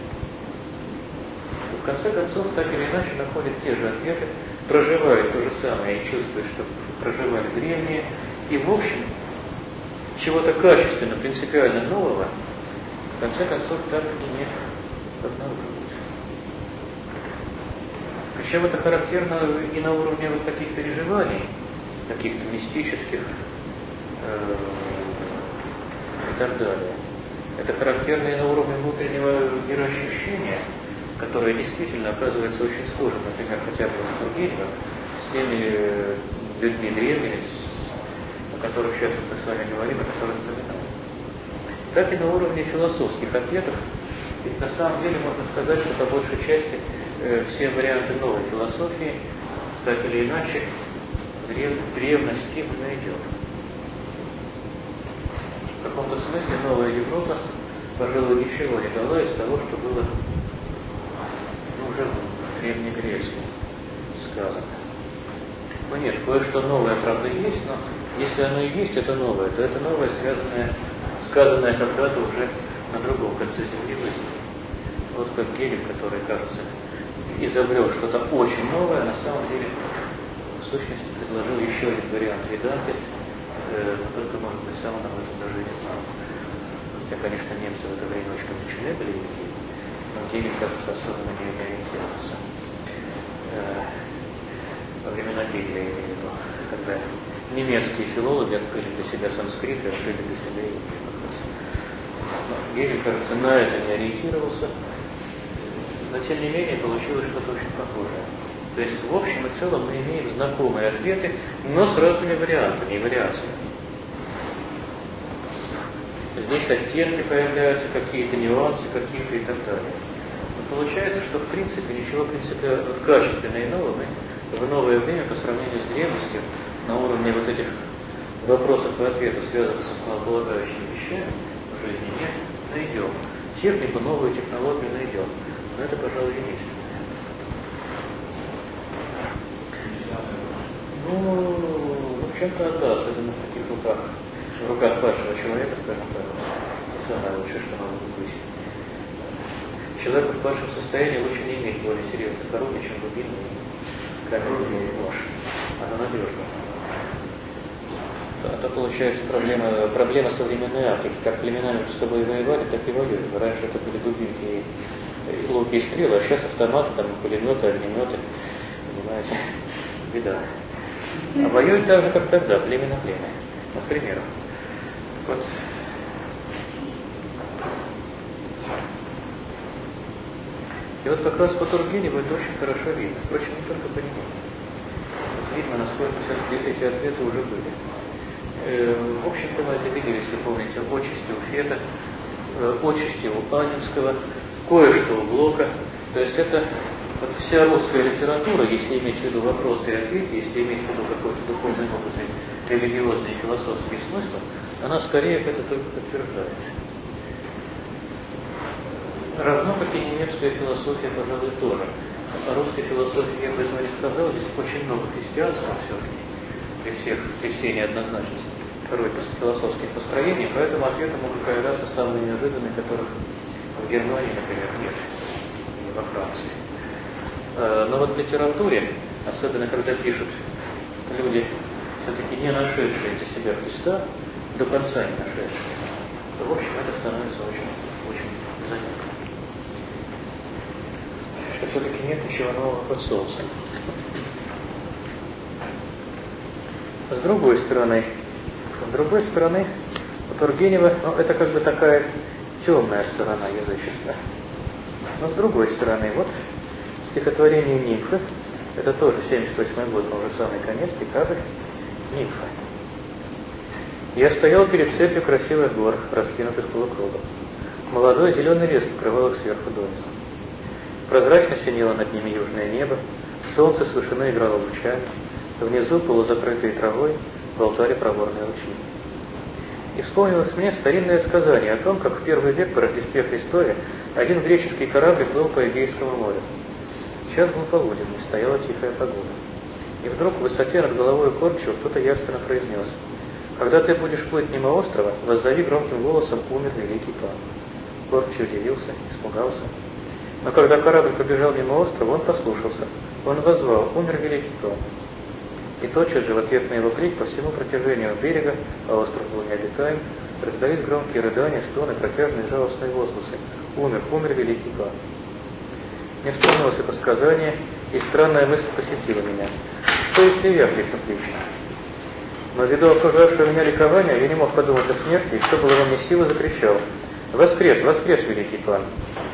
в конце концов, так или иначе, находит те же ответы, проживает то же самое и чувствует, что проживали древние, и в общем, чего-то качественно, принципиально нового, в конце концов, так и не обнаруживает. Причем это характерно и на уровне вот таких переживаний, каких-то мистических э, и так далее. Это характерно и на уровне внутреннего мироощущения, которое действительно оказывается очень схожим, например, хотя бы с Тургеневым, с теми людьми древними, о которых сейчас мы с вами говорим, о которых вспоминаем. Так и на уровне философских ответов, ведь на самом деле можно сказать, что по большей части э, все варианты новой философии, так или иначе, в древ... древности мы найдем. В каком-то смысле новая Европа, пожалуй, ничего не дала из того, что было, ну, уже в древнегреческом сказано. Ну нет, кое-что новое, правда, есть, но если оно и есть, это новое, то это новое, связанное, сказанное когда-то уже на другом конце Земли было. Вот как Гелик, который, кажется, изобрел что-то очень новое, на самом деле, в сущности, предложил еще один вариант Веданты, э, но только, может быть, сам он об этом даже и не знал. Хотя, конечно, немцы в это время очень увлечены были Геликом, но Гелик, кажется, особенно не ориентировался. Э, во времена Гегеля, я имею в виду, когда немецкие филологи открыли для себя санскрит и открыли для себя язык. Гегель, кажется, на это не ориентировался, но тем не менее получилось что-то очень похожее. То есть, в общем и целом, мы имеем знакомые ответы, но с разными вариантами и вариациями. Здесь оттенки появляются, какие-то нюансы, какие-то и так далее. Но получается, что в принципе ничего в принципе вот, качественно иного мы в новое время по сравнению с древностью на уровне вот этих вопросов и ответов, связанных с основополагающими вещами в жизни, не найдем. Технику, новую технологию найдем. Но это, пожалуй, единственное. Ну, в общем-то, да, особенно в таких руках, в руках вашего человека, скажем так, не самое лучшее, что может быть. Человеку в вашем состоянии лучше не иметь более серьезных орудий, чем дубинный камень или нож. Оно надежно. Это получается проблема, проблема современной Африки. Как племена между собой воевали, так и воюют. Раньше это были дубинки, и луки и стрелы, а сейчас автоматы, там, пулеметы, огнеметы. Понимаете? Беда. А воюют так же, как тогда, племя на племя. Например. Вот. И вот как раз по Тургеневу это очень хорошо видно. Впрочем, не только по нему. Вот видно, насколько все-таки эти ответы уже были. Э, в общем-то, мы это видели, если помните, отчасти у Фета, э, отчасти у Анинского, кое-что у Блока. То есть это вот вся русская литература, если иметь в виду вопросы и ответы, если иметь в виду какой-то духовный опыт и религиозные и философские смыслы, она скорее это только подтверждает. Равно как и немецкая философия, пожалуй, тоже. О русской философии я бы этого не сказал, здесь очень много христианского все-таки, при, всех, при всей неоднозначности порой философских построений, поэтому ответы могут появляться самые неожиданные, которых в Германии, например, нет, или во Франции. Но вот в литературе, особенно когда пишут люди, все-таки не нашедшие для себя Христа, до конца не нашедшие, то, в общем, это становится очень, очень заметно. Что все-таки нет ничего нового под солнцем. С другой стороны, с другой стороны, у Тургенева, ну, это как бы такая темная сторона язычества. Но с другой стороны, вот стихотворение «Нимфы», это тоже семьдесят восьмой год, но уже самый конец, декабрь, «Нимфа». Я стоял перед цепью красивых гор, раскинутых полукругом. Молодой зеленый лес покрывал их сверху донизу. Прозрачно синело над ними южное небо, солнце с вышины играло лучами, внизу, полузакрытые травой, болтали проворные ручьи. И вспомнилось мне старинное сказание о том, как в первый век по Рождестве Христове один греческий корабль плыл по Эгейскому морю. Час был полуденный, стояла тихая погода. И вдруг в высоте над головой кормчего кто-то явственно произнес: «Когда ты будешь плыть мимо острова, воззови громким голосом: умер великий пан». Кормчий удивился, испугался. Но когда корабль побежал мимо острова, он послушался. Он воззвал: «Умер великий пан». И тотчас же в ответ на его крик по всему протяжению берега, а остров был необитаем, раздались громкие рыдания, стоны, протяжные жалостные возгласы: «Умер, умер великий пан». Мне вспомнилось это сказание, и странная мысль посетила меня. Что если я крикну кричу? Но ввиду окружавшего меня ликования, я не мог подумать о смерти, и что было во мне силы, закричал: «Воскрес, воскрес, великий пан!»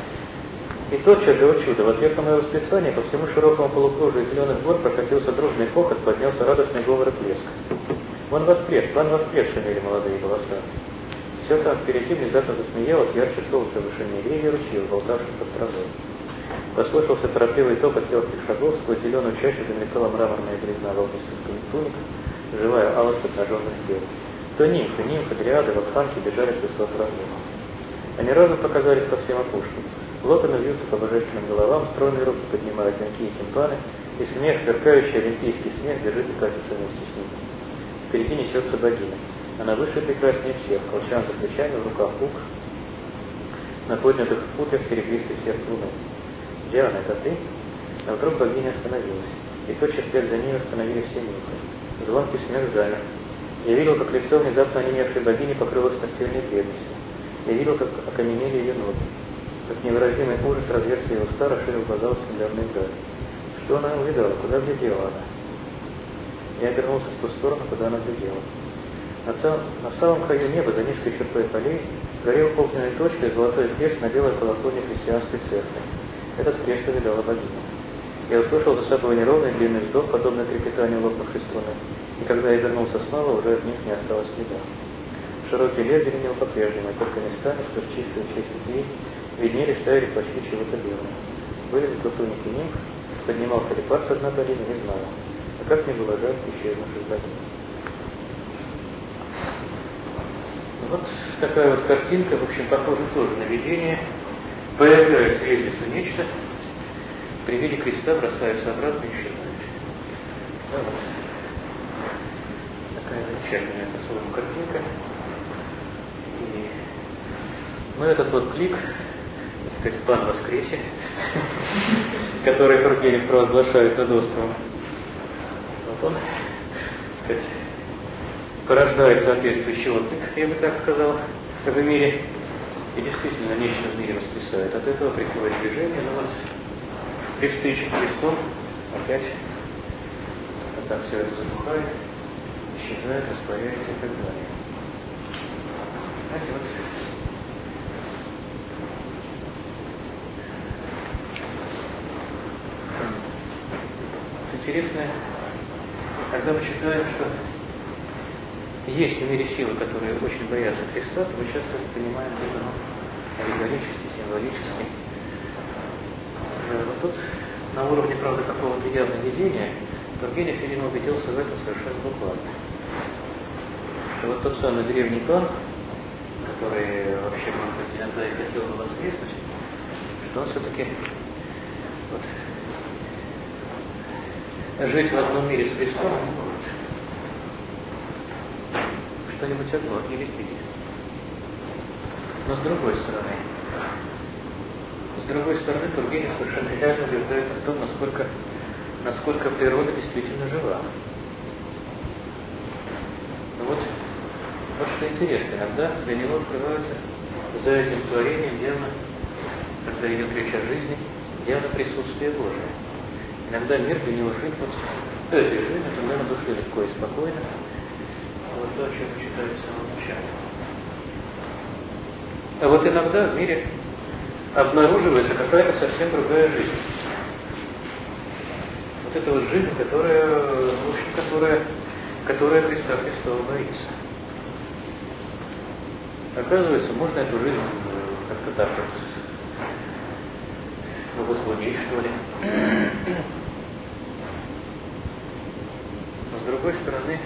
И тотчас же, о чудо, в ответ на мое восклицание по всему широкому полукружию зеленых гор прокатился дружный хохот, поднялся радостный говор и плеск. «Вон воскрес, вон воскрес!» — шумели молодые голоса. Все там впереди внезапно засмеялось ярче солнце в вышине гриве ручьев, болтавших под травой. Послышался торопливый топот легких шагов, сквозь зеленую чащу замелькала мраморная белизна волнистых туник, живая алость обнаженных тел. То нимфы, нимфы, дриады, вакханки бежали с высот равнин. Они разом показались по всем опушкам. Лотами вьются по божественным головам, стройные руки поднимают венки и тимпаны, И смех, сверкающий олимпийский смех, бежит и катится вместе с ним. Впереди несется богиня. Она выше и прекраснее всех, колчан за плечами, в руках лук, на поднятых путлях серебристый серп луны. Диана, это ты? А вдруг богиня остановилась, и тотчас вслед за ней остановились все нюхи. Звонкий смех замер. Я видел, как лицо внезапно онемевшей богини покрылось постельной бледностью. Я видел, как окаменели ее ноги. Как невыразимый ужас разверся ее уста, расширил глаза устремленные вдаль. Что она увидела? Куда глядела она? Я обернулся в ту сторону, куда она глядела. На, цел... на самом краю неба, за низкой чертой полей, горел огненной точкой золотой крест на белой колокольне христианской церкви. Этот крест увидала богиня. Я услышал за собой неровный длинный вздох, подобный трепетанию лопнувшей струны, и когда я вернулся снова, уже от них не осталось следа. Широкий лес зеленел по-прежнему, и только местами, сквозь чистые светлые, виднелись стаи плащи чего-то белого. Были ли то туники нимф, поднимался ли пар со дна долины, не знаю. А как мне было жаль исчезнувших богинь. Вот такая вот картинка, в общем, похожа тоже на видение. Появляется лестница нечто, при виде креста бросается обратно и исчезает. Да, вот. Такая замечательная по-своему картинка. И... Ну, этот вот клик, так сказать, пан воскресе, который Тургенев провозглашает над островом. Вот он, так сказать, порождает соответствующий отклик, я бы так сказал, в мире. И действительно нечто в мире воскресает. От этого приходит движение, но вот при встрече с Христом опять тогда все это затухает, исчезает, растворяется и так далее. Знаете, вот это интересно, когда мы читаем, что есть в мире силы, которые очень боятся Христа, то мы часто понимаем это ну, аллегорически, символически. Вот тут, на уровне, правда, какого-то явного видения, Тургенев, видимо, убедился в этом совершенно буквально. Что вот тот самый древний план, который вообще, может быть, иногда и хотел бы воскреснуть, что он все-таки вот, жить в одном мире с Христом не может. Что-нибудь одно отделить. Но с другой стороны, с другой стороны, Тургенев совершенно реально убеждается в том, насколько, насколько природа действительно жива. Но вот, вот что интересно, иногда для него открывается за этим творением явно, когда идет речь о жизни, явно присутствие Божие. Иногда мир для него жить вот этой жизнью, тогда на душе легко и спокойно. Вот то, о чем мы читали в самом начале. А вот иногда в мире обнаруживается какая-то совсем другая жизнь. Вот эта вот жизнь, которая, в общем, которая, которая Христа Христова боится. Оказывается, можно эту жизнь как-то так вот возбудить, что ли. Но с другой стороны,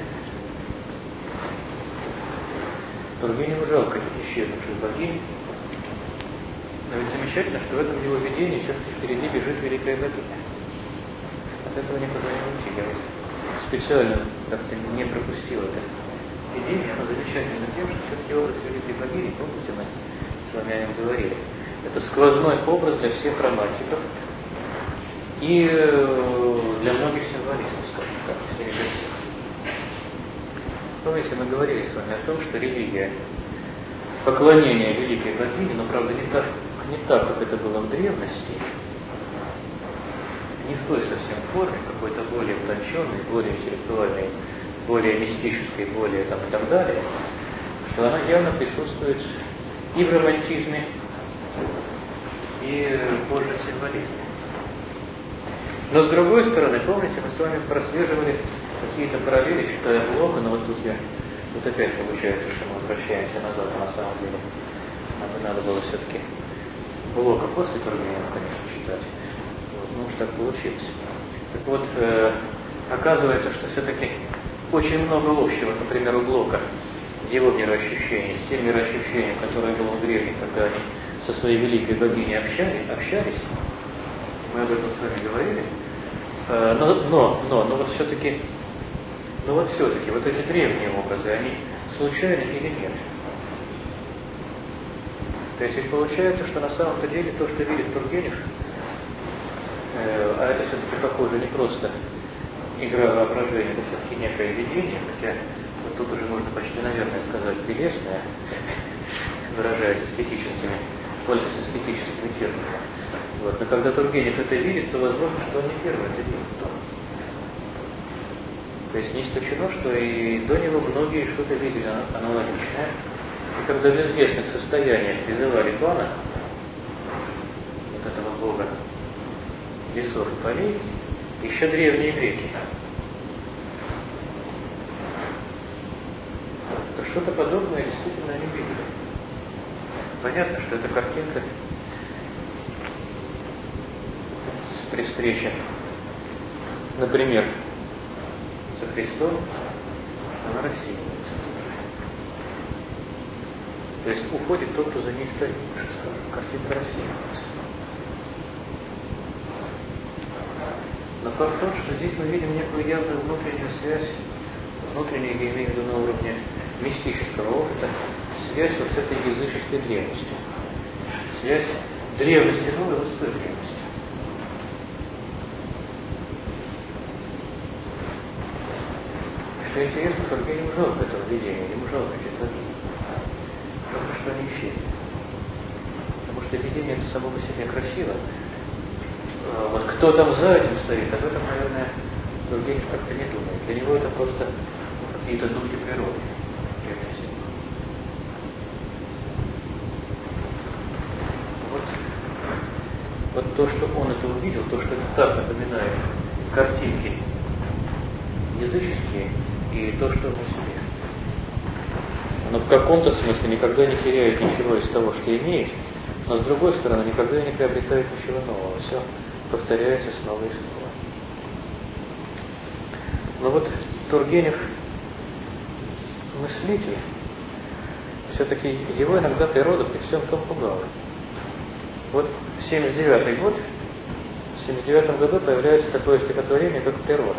Тургеневу жалко этих исчезнувших богинь, но ведь замечательно, что в этом его видении все-таки впереди бежит великая богиня. От этого никуда не уйти. Я вот специально как-то не пропустил это видение, оно замечательно тем, что все-таки образ великой богини, помните, мы с вами о нем говорили, это сквозной образ для всех романтиков и для многих символистов, скажем так, если не для всех. Помните, мы говорили с вами о том, что религия, поклонение великой богине, но, правда, не так, не так, как это было в древности, не в той совсем форме, какой-то более утонченной, более интеллектуальной, более мистической, более там и так далее, что она явно присутствует и в романтизме, и в Божьем символизме. Но с другой стороны, помните, мы с вами прослеживали какие-то параллели, читая Блока, но вот тут я, вот опять получается, что мы возвращаемся назад, а на самом деле нам бы надо было все-таки Блока после Тургенева, конечно, читать. Вот, ну уж так получилось. Так вот, э, оказывается, что все-таки очень много общего, например, у Блока, его мироощущений, с тем мироощущением, которое было у древних, когда они со своей великой богиней общались, общались, мы об этом с вами говорили, Но, но, но, но вот все-таки, но вот все-таки, вот эти древние образы, они случайны или нет? То есть ведь получается, что на самом-то деле то, что видит Тургенев, э, а это все-таки похоже не просто игра воображения, это все-таки некое видение, хотя вот тут уже можно почти, наверное, сказать прелестное, выражаясь эстетическими, пользуясь эстетическими терминами. Вот. Но когда Тургенев это видит, то возможно, что он не первый это видит. То есть не исключено, что и до него многие что-то видели аналогичное. И когда в известных состояниях призывали Пана, вот этого бога лесов и полей, еще древние греки, то что-то подобное действительно они видели. Понятно, что эта картинка при встрече, например, со Христом, она рассеивается. То есть уходит тот, кто за ней стоит, картинка рассеивается. Но факт в том, что здесь мы видим некую явную внутреннюю связь, внутреннюю, я имею в виду на уровне мистического опыта, связь вот с этой языческой древностью. Связь древности новой вот с той древностью. Что интересно, Тургеневу жалко этого видения, ему жалко этих богинь. Жалко, что они исчезли. Потому что видение это само по себе красиво. Вот кто там за этим стоит, об этом, наверное, Тургенев как-то не думает. Для него это просто ну, какие-то духи природы. Вот, вот то, что он это увидел, то, что это так напоминает картинки языческие, и то, что в себе. Оно в каком-то смысле никогда не теряет ничего из того, что имеет, но с другой стороны никогда не приобретает ничего нового. Все повторяется снова и снова. Но вот Тургенев мыслитель, все-таки его иногда природа при всем том пугала. Вот в семьдесят девятый год, в семьдесят девятом году появляется такое стихотворение, как «Природа».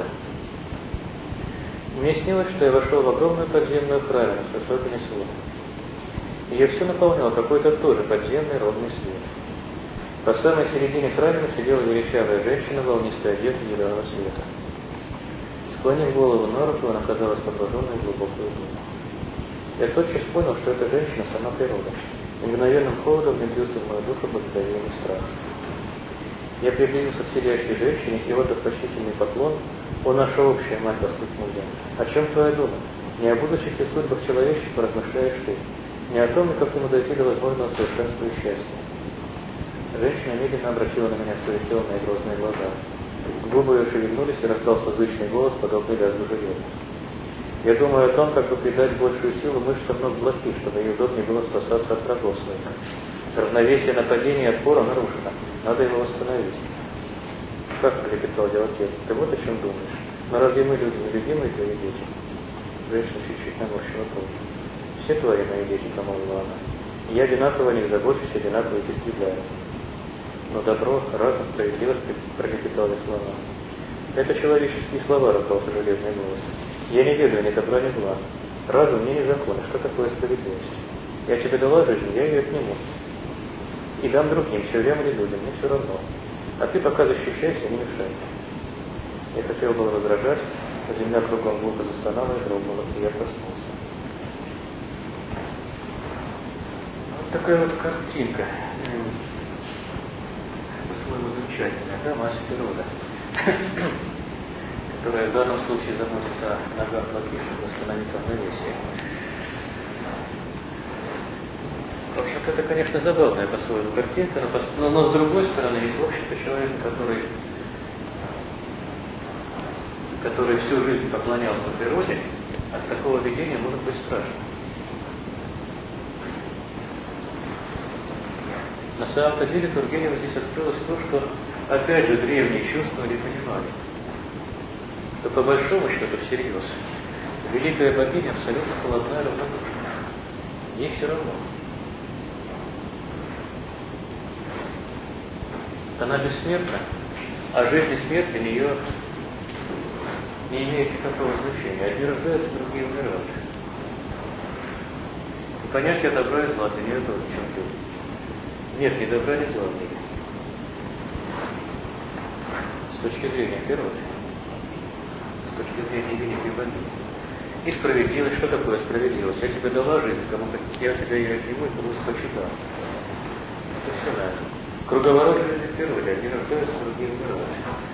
Мне снилось, что я вошел в огромную подземную храмину с высокими сводами. Ее все наполнял какой-то тоже подземный ровный свет. По самой середине храмина сидела величавая женщина в волнистой одежде зеленого цвета. Склонив голову на руку, она казалась погруженной в глубокую думу. Я тотчас понял, что эта женщина сама природа, и мгновенным холодом внедрился в мою душу благоговейный страх. Я приблизился к сидящей женщине, и отдав почтительный поклон, «О, наша общая мать!» — воскликнул я. «О чем твоя дума? Не о будущих и судьбах человечества размышляешь ты, не о том, как ему дойти до возможного совершенства и счастья». Женщина медленно обратила на меня свои темные грозные глаза. Губы ее шевельнулись, и раздался зычный голос, подобный лязгу железа. «Я думаю о том, как бы придать большую силу мышцам ног блохи, чтобы ей удобнее было спасаться от врагов своих. Равновесие нападения и отпора нарушено. Надо его восстановить». «Как?» — пролепетал я в ответ. «Ты вот о чем думаешь. Но разве мы люди нелюбимые твои дети?» Женщина чуть-чуть наморщила брови. «Все твои мои дети», — промолвила она. «И я одинаково о них забочусь, одинаково их истребляю». «Но добро, разум, справедливость», — пролепетал я слова. «Это человеческие слова», — раздался железный голос. «Я не ведаю ни добра, ни зла. Разум мне не закон, что такое справедливость? Я тебе дала жизнь, я ее отниму. И дам другим, червям или людям, мне все равно. А ты пока защищайся, не мешай». Я хотел было возражать, но земля кругом глухо застонала и дрогнула, и я проснулся. Вот такая вот картинка. По-своему замечательная, да, масса природа, которая в данном случае заботится о ногах лаки, чтобы восстановить равновесие. В общем-то, это, конечно, забавная по-своему картинка, но, но, но с другой стороны, ведь, в общем-то, человек, который, который всю жизнь поклонялся природе, от такого видения может быть страшно. На самом-то деле Тургеневу здесь открылось то, что, опять же, древние чувствовали и понимали, что по большому счету всерьез великая богиня абсолютно холодна и равнодушна. Ей все равно. Она бессмертна, А жизнь и смерть для нее не имеет никакого значения. Одни рождаются, другие умирают. И понятие добра и зла для нее тоже чем-то. Нет ни добра, ни зла в мире. С точки зрения природы. С точки зрения великой богини. И справедливость. Что такое справедливость? Я тебе дала жизнь, кому я тебя ее отниму, и кому захочу. Это все на это. Круговорот жизни в природе. Одни рождаются, другие умирают.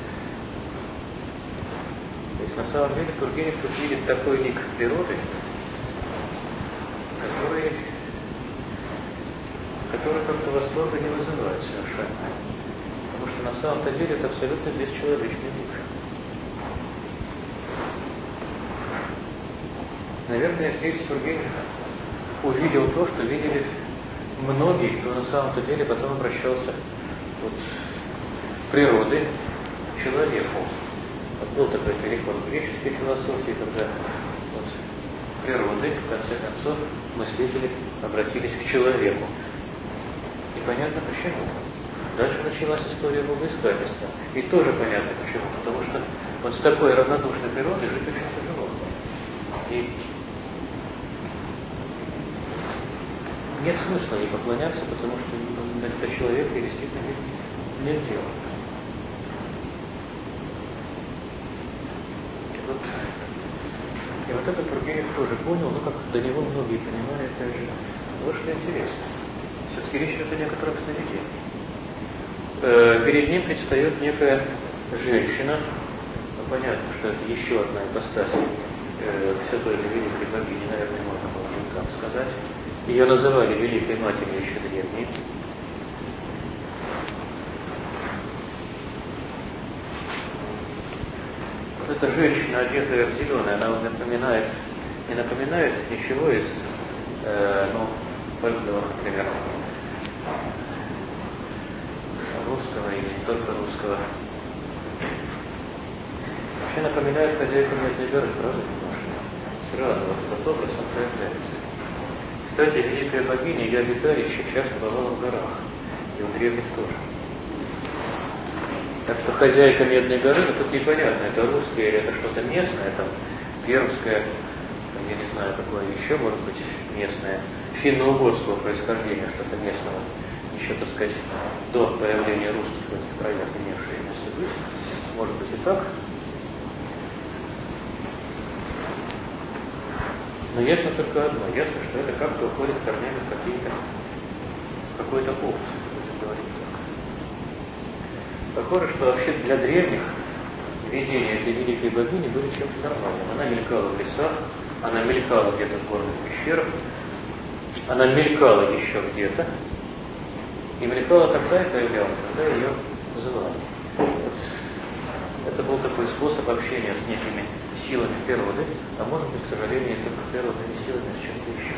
То есть на самом деле Тургенев тут видит такой лик природы, который, который как-то восторга не вызывает совершенно. Потому что на самом-то деле это абсолютно бесчеловечный лик. Наверное, здесь Тургенев увидел то, что видели многие, кто на самом-то деле потом обращался вот, к природе, к человеку. Вот был такой переход в греческой философии, когда вот, природы, в конце концов, мыслители обратились к человеку. И понятно почему. Дальше началась история богоискательства. И тоже понятно почему. Потому что вот с такой равнодушной природой жить очень тяжело. И нет смысла ей поклоняться, потому что до человека действительно нет, нет дела. И вот, и вот это Тургенев тоже понял, но как до него многие понимали, опять же, вот что интересно. Все-таки речь идет о некотором сновидении. Э, перед ним предстает некая женщина. Ну, понятно, что это еще одна ипостась э, все той же великой богини, наверное, можно было бы так сказать. Ее называли Великой Матерью еще древней. Вот эта женщина, одетая в зеленое, она напоминает, не напоминает ничего из, э, ну, фольклора, например, русского или не только русского. Вообще напоминает хозяйку Медной горы, правда, немножко? Сразу вот этот образ он проявляется. Кстати, великая богиня, ее обиталище часто бывало в горах, и у древних тоже. Так что хозяйка Медной горы, ну тут непонятно, это русское или это что-то местное, там, пермское, там, я не знаю, какое еще может быть местное, финно-угорского происхождения, что-то местного, еще, так сказать, до появления русских в этих краях, имевшие место быть, может быть и так. Но ясно только одно. Ясно, что это как-то уходит корнями в какие-то, какой-то опыт, будем говорить так. Похоже, что вообще для древних видения этой великой богини были чем-то нормальным. Она мелькала в лесах, она мелькала где-то в горных пещерах, она мелькала еще где-то, и мелькала тогда и появлялась, когда ее звали. Вот. Это был такой способ общения с некими силами природы, а может быть, к сожалению, не только природными силами, а с чем-то еще.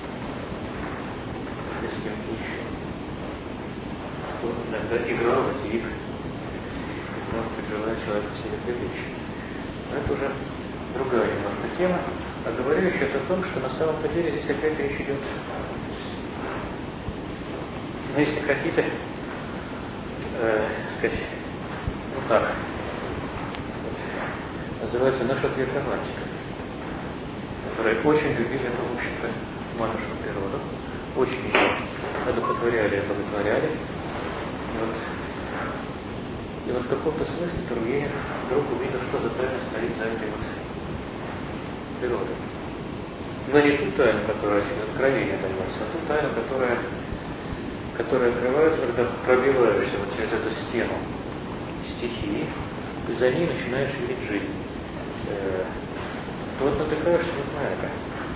И с кем-то еще. Кто иногда играл в эти игры, может быть, желая человека к себе привлечь. Но это уже другая немножко тема. А говорю сейчас о том, что на самом-то деле здесь опять речь идет, ну, если хотите, э, сказать, ну так, называется «Наш ответ романтиков», которые очень любили эту, в общем-то, матушку природу, очень ее одухотворяли и обоготворяли. И вот, и вот в каком-то смысле Тургенев вдруг увидел, что за тайна стоит за этой вот природой. Но не ту тайну, которая через откровение дается, а ту тайну, которая, которая открывается, когда пробиваешься вот через эту стену стихии, и за ней начинаешь видеть жизнь. Э, то вот натыкаешься вот на это.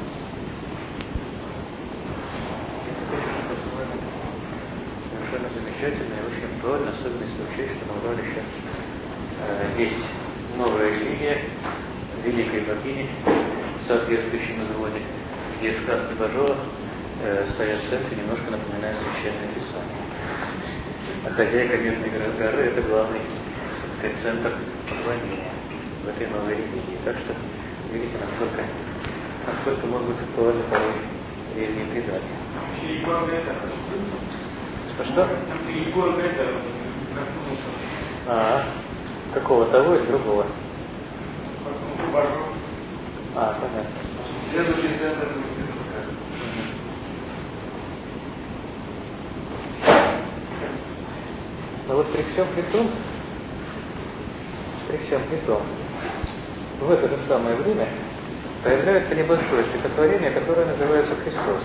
Это, конечно, по-своему совершенно замечательно и очень актуально, особенно если учесть, что на Урале сейчас э, есть новая религия великой богини, соответствующей названию, где сказки Бажова э, стоят в центре, немножко напоминая священное писание. А хозяйка Медной горы – это главный, так сказать, центр поклонения в этой новой религии. Так что, видите, насколько, насколько могут быть актуальны порой древние предания. Что-что? А, Какого, того или другого? А, понятно. Следующий центр будет. Но вот при всем при том, при всем при том, в это же самое время появляется небольшое стихотворение, которое называется «Христос».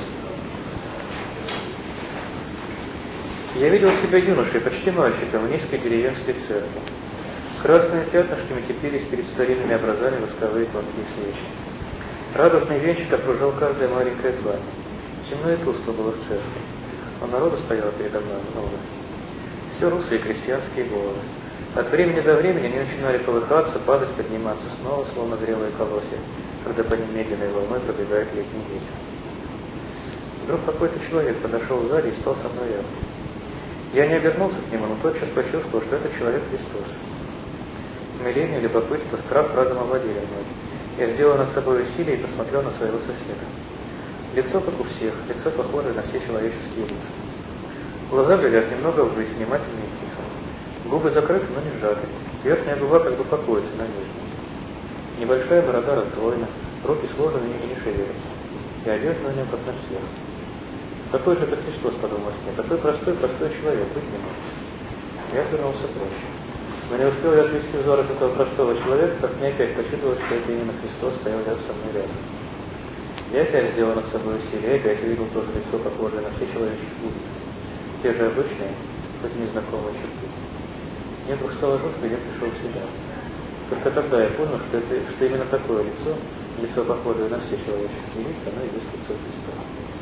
Я видел себя юношей, почти мальчиком, в низкой деревенской церкви. Красными пятнышками теплились перед старинными образами восковые тонкие свечи. Радостный венчик окружал каждое маленькое пламя. Темно и тускло было в церкви, а народу стояло передо мной много. Все русые крестьянские головы. От времени до времени они начинали колыхаться, падать, подниматься снова, словно зрелые колосья, когда по ним медленной волной пробегает летний ветер. Вдруг какой-то человек подошел сзади и стал со мной рядом. Я не обернулся к нему, но тотчас почувствовал, что это человек Христос. Умиление, любопытство, страх разом овладели мной. Я сделал над собой усилие и посмотрел на своего соседа. Лицо, как у всех, лицо похожее на все человеческие лица. Глаза глядят немного ввысь, внимательно и тихо. Губы закрыты, но не сжаты. Верхняя губа как бы покоится на нижней. Небольшая борода раздвоена, руки сложены и не шевелятся. И одежда на нем как на всех. Какой же это Христос, подумал во сне, такой простой-простой человек, быть не может. Я вернулся прочь. Но не успел я отвести взор от этого простого человека, как мне опять почудилось, что это именно Христос стоял рядом со мной рядом. Я опять сделал над собой усилие, я опять увидел тоже лицо, похожее на все человеческие лица. Те же обычные, хоть и незнакомые черты. Мне вдруг стало жутко, и я пришел в себя. Только тогда я понял, что, это, что именно такое лицо, лицо, похожее на все человеческие лица, оно и есть лицо Христа.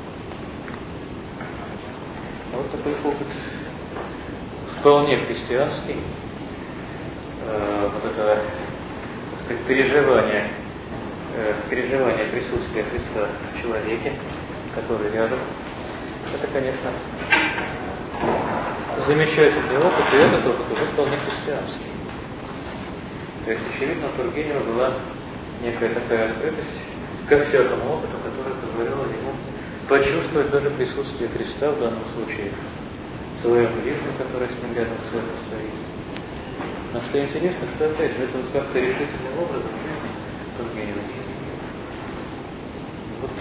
Вот такой опыт вполне христианский. Э, вот это, так сказать, переживание, э, переживание присутствия Христа в человеке, который рядом. Это, конечно, замечательный опыт, и этот опыт уже вполне христианский. То есть, очевидно, у Тургенева была некая такая открытость ко всякому опыту, которая позволяла ему почувствовать даже присутствие Христа, в данном случае, в своем ближнем, который с ним рядом в церкви стоит. Но что интересно, что опять же это вот как-то решительным образом в жизни Тургенева не изменило. Вот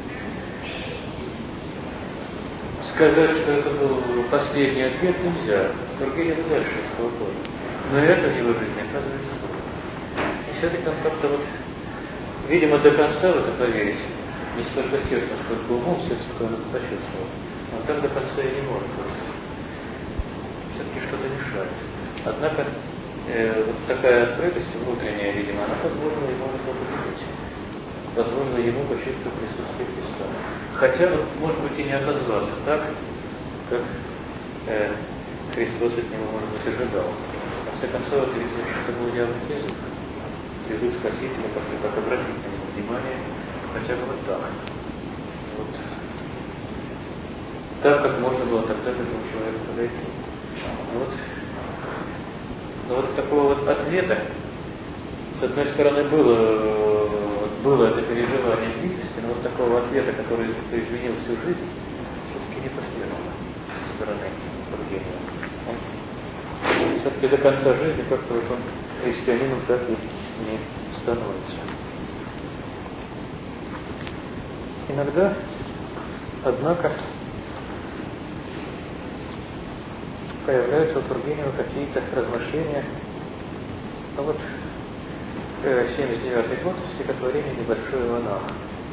сказать, что это был последний ответ, нельзя. Тургенев и дальше искал тоже. Но это в его жизни, оказывается, было. И все-таки он как-то вот, видимо, до конца в это поверить, не столько сердцем, сколько умом, сердцем он это почувствовал. Он так до конца и не может. Вот. Все-таки что-то мешает. Однако, э, вот такая открытость внутренняя, видимо, она позволила ему это победить. Позволила ему почувствовать присутствие Христа. Хотя, вот, может быть, и не отозваться так, как э, Христос от него, может быть, ожидал. В конце концов, это ведь это был явный язык. Язык Спасителя, как, как обратить на него внимание, хотя бы вот так. Вот. Так, как можно было тогда к этому человеку подойти. Вот. Но вот такого вот ответа, с одной стороны, было, было это переживание близости, но вот такого ответа, который изменил всю жизнь, все-таки не последовало со стороны Тургенева. Он все-таки до конца жизни как-то вот он христианином так и не становится. Иногда, однако, появляются у Тургенева какие-то размышления. А вот э, семьдесят девятый год, стихотворение «Небольшой монах».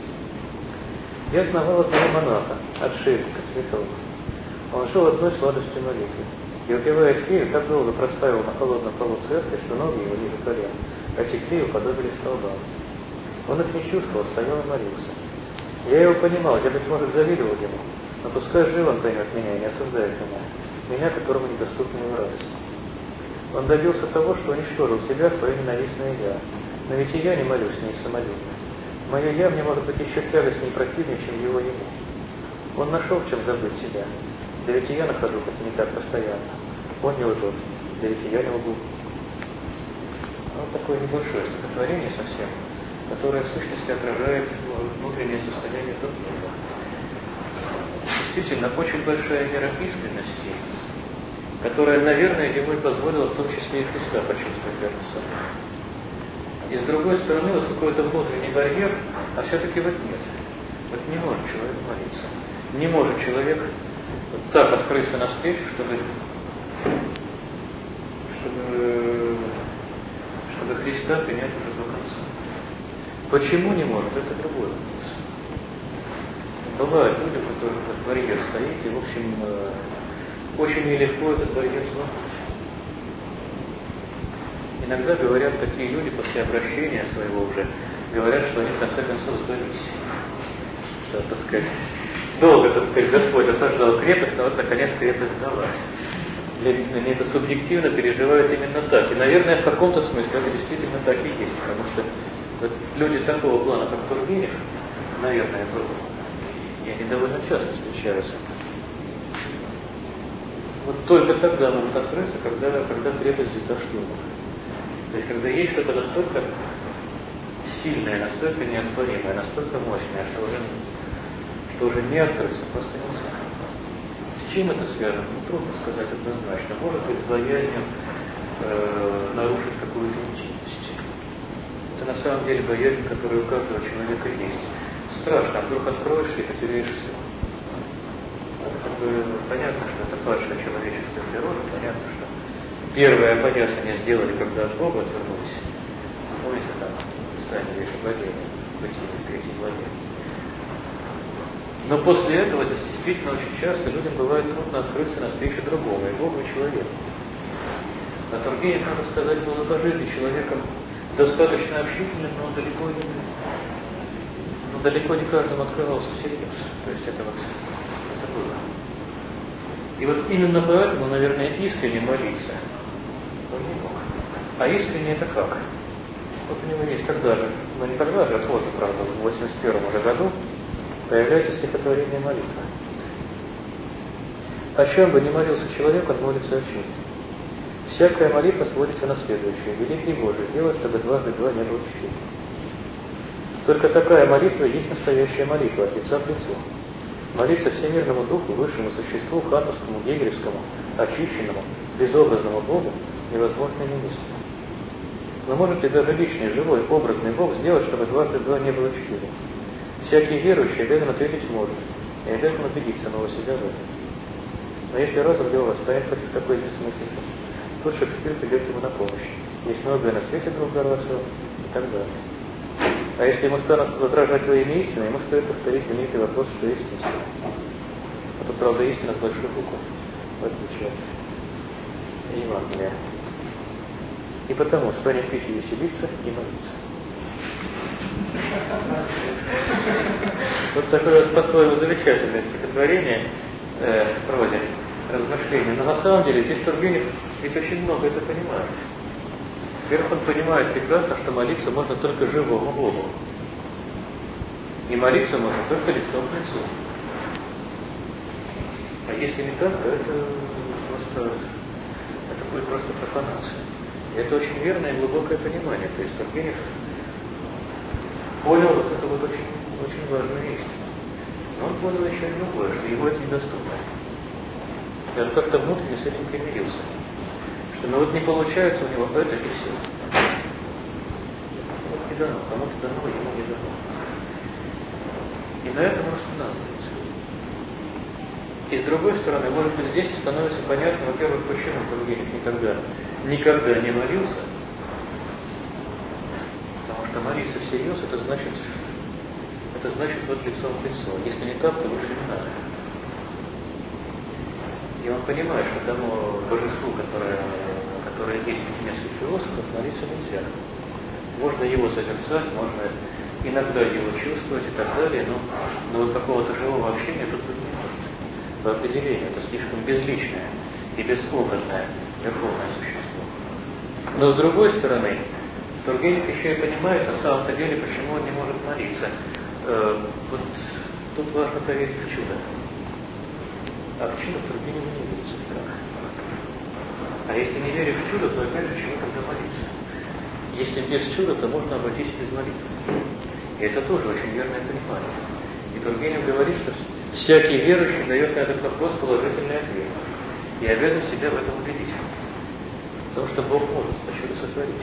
Я знавал одного монаха, отшельника святого. Он жил одной сладостью молитвы. И, упиваясь ею, так долго проставил на холодном полу церкви, что ноги его ниже колен отекли и уподобили столбам. Он их не чувствовал, стоял и молился. Я его понимал, я, быть может, завидовал ему, но пускай жив он поймет меня и не осуждает меня, меня, которому недоступна его радость. Он добился того, что уничтожил себя, свое ненавистное «я». Но ведь и я не молюсь не из самолюбия. Мое «я» мне может быть еще тягостнее и противнее, чем его ему. Он нашел, в чем забыть себя. Да ведь и я нахожу, хоть и не так постоянно. Он не лжет, да ведь и я не лгу. Вот такое небольшое стихотворение совсем, которое в сущности отражает внутреннее состояние Тургенева. Действительно, очень большая мера искренности которая, наверное, ему и позволила в том числе и Христа почувствовать рядом с собой. И с другой стороны, вот какой-то внутренний барьер, а все-таки вот нет. Вот не может человек молиться. Не может человек вот так открыться навстречу, чтобы, чтобы, чтобы Христа принять уже до конца. Почему не может? Это другой вопрос. Бывают люди, у которых этот барьер стоит, и, в общем, очень нелегко этот барьер сломать. Иногда говорят такие люди после обращения своего уже, говорят, что они в конце концов сдались. Что, так сказать, долго, так сказать, Господь осаждал крепость, но вот наконец крепость сдалась. Для них они это субъективно переживают именно так. И, наверное, в каком-то смысле это действительно так и есть, потому что вот люди такого плана, как Тургенев, наверное, был, и они довольно часто встречаются. Вот только тогда могут открыться, когда, когда крепость взята штурмом. То есть, когда есть что-то настолько сильное, настолько неоспоримое, настолько мощное, что уже, что уже не открыться просто нельзя. С чем это связано? Ну, трудно сказать однозначно. Может быть, боязнью э, нарушить какую-то интимность. Это на самом деле боязнь, которая у каждого человека есть. Страшно, вдруг откроешься и потеряешь все. Это как бы понятно, что это падшая человеческая природа, понятно, что первое поясание сделали, когда от Бога отвернулись. Помните, там сами есть падение в Бытии третьей главе. Но после этого действительно очень часто людям бывает трудно открыться навстречу другому, и Богу, и человеку. А Тургенев, надо сказать, был по жизни человеком достаточно общительным, но он далеко не, но далеко не каждому открывался всерьез. То есть это вот это было. И вот именно поэтому, наверное, искренне молиться он не мог. А искренне это как? Вот у него есть тогда же, но не тогда же, а позже, правда, в восемьдесят первом уже году появляется стихотворение молитва. О чем бы ни молился человек, он молится о чем? Всякая молитва сводится на следующее. Великий Боже, сделай, чтобы дважды два не было четыре. Только такая молитва и есть настоящая молитва от лица к лицу. Молиться всемирному духу, высшему существу, хатовскому, гегелевскому, очищенному, безобразному Богу невозможно и немыслимо. Но может ли даже личный, живой, образный Бог сделать, чтобы дважды два не было четыре? Всякий верующий обязан ответить может, и обязан убедить самого себя в этом. Но если разум его восстанет против такой бессмыслицы, тут Шекспир придет ему на помощь. Есть многое на свете друг Горацио и так далее. А если ему станут возражать во имя истины, ему стоит повторить знаменитый вопрос, что есть истина. А тут, правда, истина с большой буквы, в отличие от Евангелия. И потому станем пить и веселиться, и молиться. Вот такое вот по-своему замечательное стихотворение э, в прозе, размышления. Но на самом деле здесь Тургенев ведь очень много это понимает. Во-первых, он понимает прекрасно, что молиться можно только живому Богу. И молиться можно только лицом к лицу. А если не так, то это просто, это будет просто профанация. И это очень верное и глубокое понимание. То есть Тургенев понял вот это вот очень, очень важную истину. Но он понял еще и другое, что ему это недоступно. Даже как-то внутренне с этим примирился. Что ну вот не получается у него это и все. Вот не дано, кому-то дано, ему не дано. И на этом он останавливается. И с другой стороны, может быть, здесь становится понятно, во-первых, почему Тургенев никогда, никогда не молился. Потому что молиться всерьез, это значит, это значит вот лицом к лицу. Если не так, то лучше не надо. И он понимает, что тому божеству, которое, которое есть у немецких философов, молиться нельзя. Можно его созерцать, можно иногда его чувствовать и так далее, но, но вот какого-то живого общения тут быть не может. По определению, это слишком безличное и безобразное верховное существо. Но с другой стороны, Тургенев еще и понимает на самом-то деле, почему он не может молиться. Э, вот тут важно поверить в чудо. А в чудо Тургеневу не верится никак. А если не верить в чудо, то опять же чего тогда молиться? Если без чуда, то можно обойтись без молитвы. И это тоже очень верное понимание. И Тургенев говорит, что всякий верующий дает на этот вопрос положительный ответ. Я обязан себя в этом убедить. Потому что Бог может это чудо сотворить.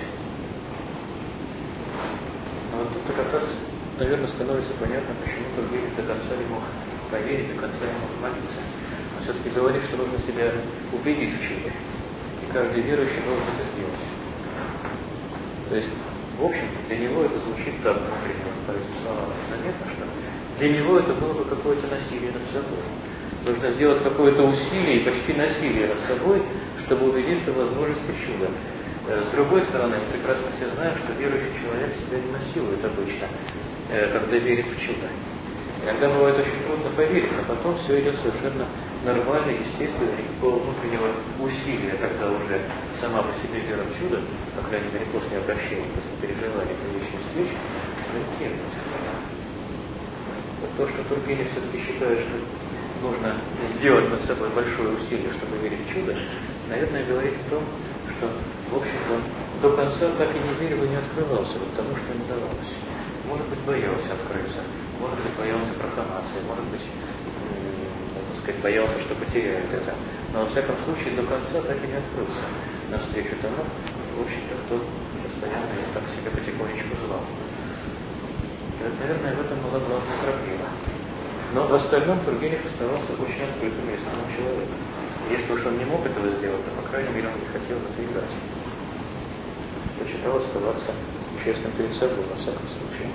Но вот тут-то как раз, наверное, становится понятно, почему Тургенев до конца не мог поверить, до конца не мог молиться. Он все-таки говорит, что нужно себя убедить в чуде. И каждый верующий должен это сделать. То есть, в общем-то, для него это звучит так внутренне, по этим словам. Заметно, что для него это было бы какое-то насилие над собой. Нужно сделать какое-то усилие, и почти насилие над собой, чтобы убедиться в возможности чуда. С другой стороны, мы прекрасно все знаем, что верующий человек себя не насилует обычно, когда верит в чудо. Иногда бывает очень трудно поверить, но потом все идет совершенно нормально, естественно, никакого внутреннего усилия, когда уже сама по себе вера в чудо, по крайней мере, после обращения, после переживания этой личной встречи, она не требует. Вот то, что Тургенев все-таки считает, что нужно сделать над собой большое усилие, чтобы верить в чудо, наверное, говорит о том, что, в общем-то, до конца так и не верил и не открывался, вот тому, что не давалось. Может быть, боялся открыться, может быть, боялся профанации, может быть, так сказать, боялся, что потеряет это. Но, во всяком случае, до конца так и не открылся навстречу тому, в общем-то, кто постоянно его так себя потихонечку звал. Наверное, в этом была главная проблема. Но в остальном Тургенев оставался очень открытым и искренним человеком. Если уж он не мог этого сделать, то, по крайней мере, он не хотел в это играть. Почитал оставаться честным перед собой, во всяком случае.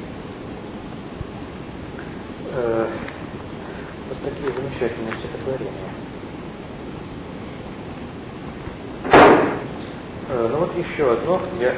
Э, вот такие замечательные стихотворения. Э, ну вот еще одно. Я...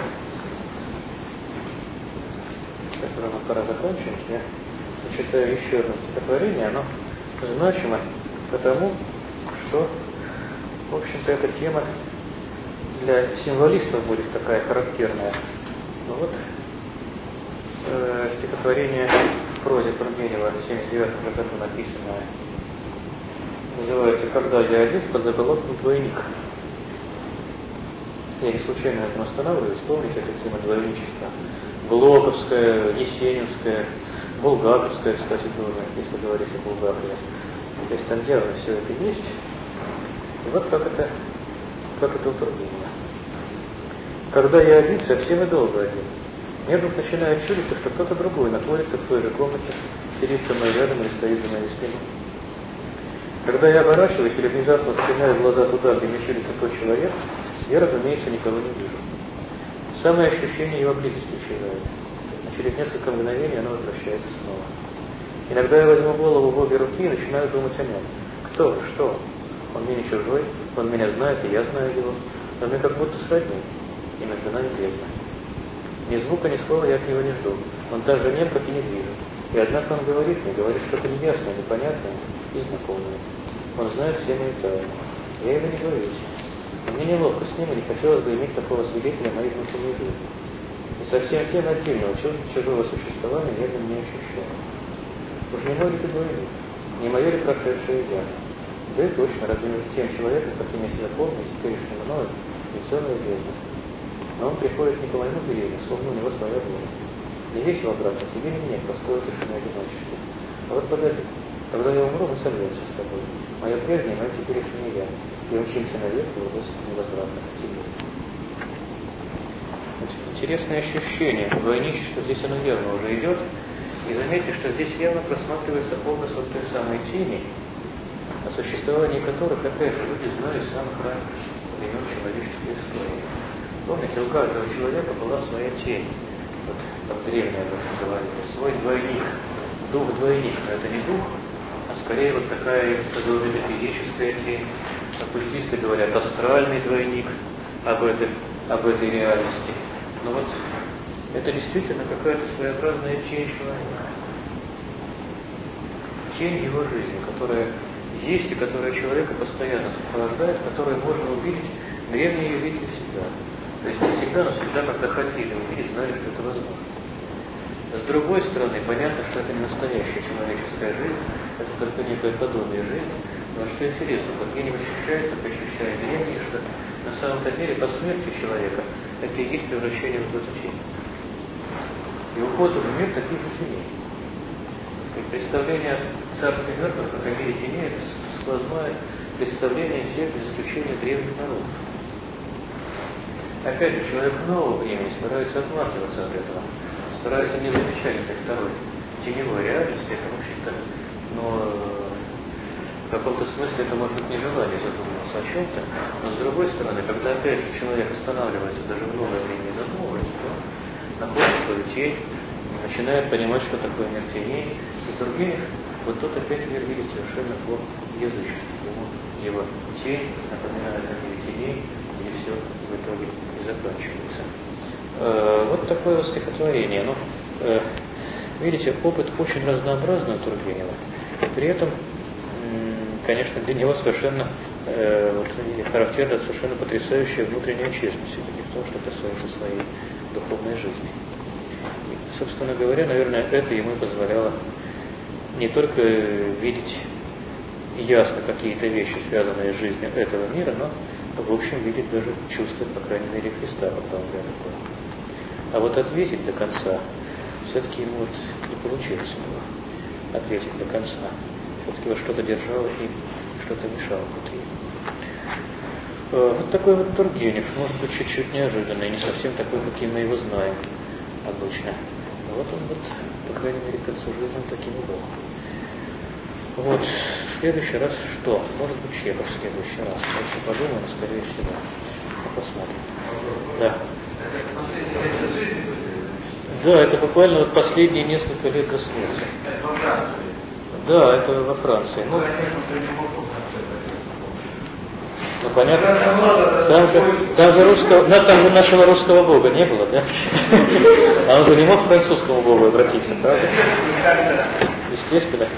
Сейчас ровно пора закончить. Я читаю еще одно стихотворение. Оно значимо потому, что, в общем-то, эта тема для символистов будет такая характерная. Ну вот э, стихотворение в прозе Тургенева в семьдесят девятом году написанное, называется «Когда я один, подзаголовком двойник». Я не случайно на этом останавливаюсь, помните эту тему двойничества. Глоковская, Есенинская, Булгаковская, кстати, тоже, если говорить о Булгакове. То есть там явно все это есть. И вот как это, как это у Тургенева. Когда я один, совсем и долго один. Мне вдруг начинает чудиться, что кто-то другой находится в той же комнате, сидит со мной рядом или стоит за моей спиной. Когда я оборачиваюсь или внезапно устремляю глаза туда, где мне чудится тот человек, я, разумеется, никого не вижу. Самое ощущение его близости исчезает, а через несколько мгновений оно возвращается снова. Иногда я возьму голову в обе руки и начинаю думать о нем. Кто? Что? Он мне не чужой, он меня знает, и я знаю его. Но мы как будто сродни, и между нами бездна. Ни звука, ни слова я от него не жду. Он так же нем, как и не движет. И однако он говорит мне, говорит что-то неясное, непонятное и знакомое. Он знает все мои тайны. Я его не боюсь. Но мне неловко с ним, и не хотелось бы иметь такого свидетеля моей внутренней жизни. И совсем тем отдельного чужого существования я не ощущаю. Уж не мой ли ты двойник? Не мое ли прошедшее я? Да и точно, разве между тем человеком, каким я себя помню, теперешним мною, не целая бездна. Но он приходит не по моему велению, словно у него своя воля. Не весело, брат, а тебе или нет, простое тишина одиночества. А вот погоди, когда я умру, мы сольемся с тобой. Мое прежнее, мое теперешнее я. И учимся навек, и удастся невозвратно к тебе. Интересное ощущение. Двойничество здесь оно явно уже идет. И заметьте, что здесь явно просматривается образ вот той самой тени, о существовании которых, опять же, люди знали с самых ранних времен человеческой истории. Помните, у каждого человека была своя тень. Вот как древние об этом говорили. Свой двойник. Дух-двойник. Но это не дух, а скорее вот такая, я бы сказал, метафизическая тень. Оккультисты говорят астральный двойник об этой, об этой реальности. Но вот это действительно какая-то своеобразная тень человека. Тень его жизни, которая есть и которая человека постоянно сопровождает, которую можно увидеть, древние ее видели всегда. То есть не всегда, но всегда, когда хотели увидеть, знали, что это возможно. С другой стороны, понятно, что это не настоящая человеческая жизнь, это только некое подобие жизни. Но что интересно, Тургенев ощущает, как ощущает древние, что на самом-то деле по смерти человека это и есть превращение в эту тень. И уход в мир таких же теней. И представление царства мертвых как о мире теней — это сквозная представление всех, без исключения древних народов. Опять же, человек нового времени старается отмахиваться от этого, старается не замечать этой второй теневой реальности, это, в общем-то, но в каком-то смысле это может быть нежелание задумываться о чем-то, но с другой стороны, когда опять же человек останавливается даже в новое время и задумывается, то находит свою тень, начинает понимать, что такое мир теней, и Тургенев, вот тут опять мир видит совершенно по язычеству. Ему его тень напоминает о мире теней, и все в итоге и заканчивается. Э, вот такое вот стихотворение. Ну, э, видите, опыт очень разнообразный у Тургенева. При этом, конечно, для него совершенно э, вот, характерна совершенно потрясающая внутренняя честность все-таки в том, что касается своей духовной жизни. И, собственно говоря, наверное, это ему позволяло не только видеть ясно какие-то вещи, связанные с жизнью этого мира, но в общем видеть даже чувства, по крайней мере, Христа, когда он рядом был. А вот ответить до конца все-таки ему вот не получилось у него ответить до конца. Все-таки вот что-то держало и что-то мешало внутри. Вот такой вот Тургенев, может быть, чуть-чуть неожиданный, не совсем такой, каким мы его знаем обычно. Но вот он вот, по крайней мере, к концу жизни он таким и был. Вот, в следующий раз что? Может быть, Чехов в следующий раз. Я еще подумаю, скорее всего. Ну, посмотрим. Да. Да, это буквально вот последние несколько лет до смерти. Это во Франции? Да, это во Франции. Ну, ну понятно. Там же, там же русского, ну, там же нашего русского бога не было, да? А он же не мог к французскому богу обратиться, правда? Естественно.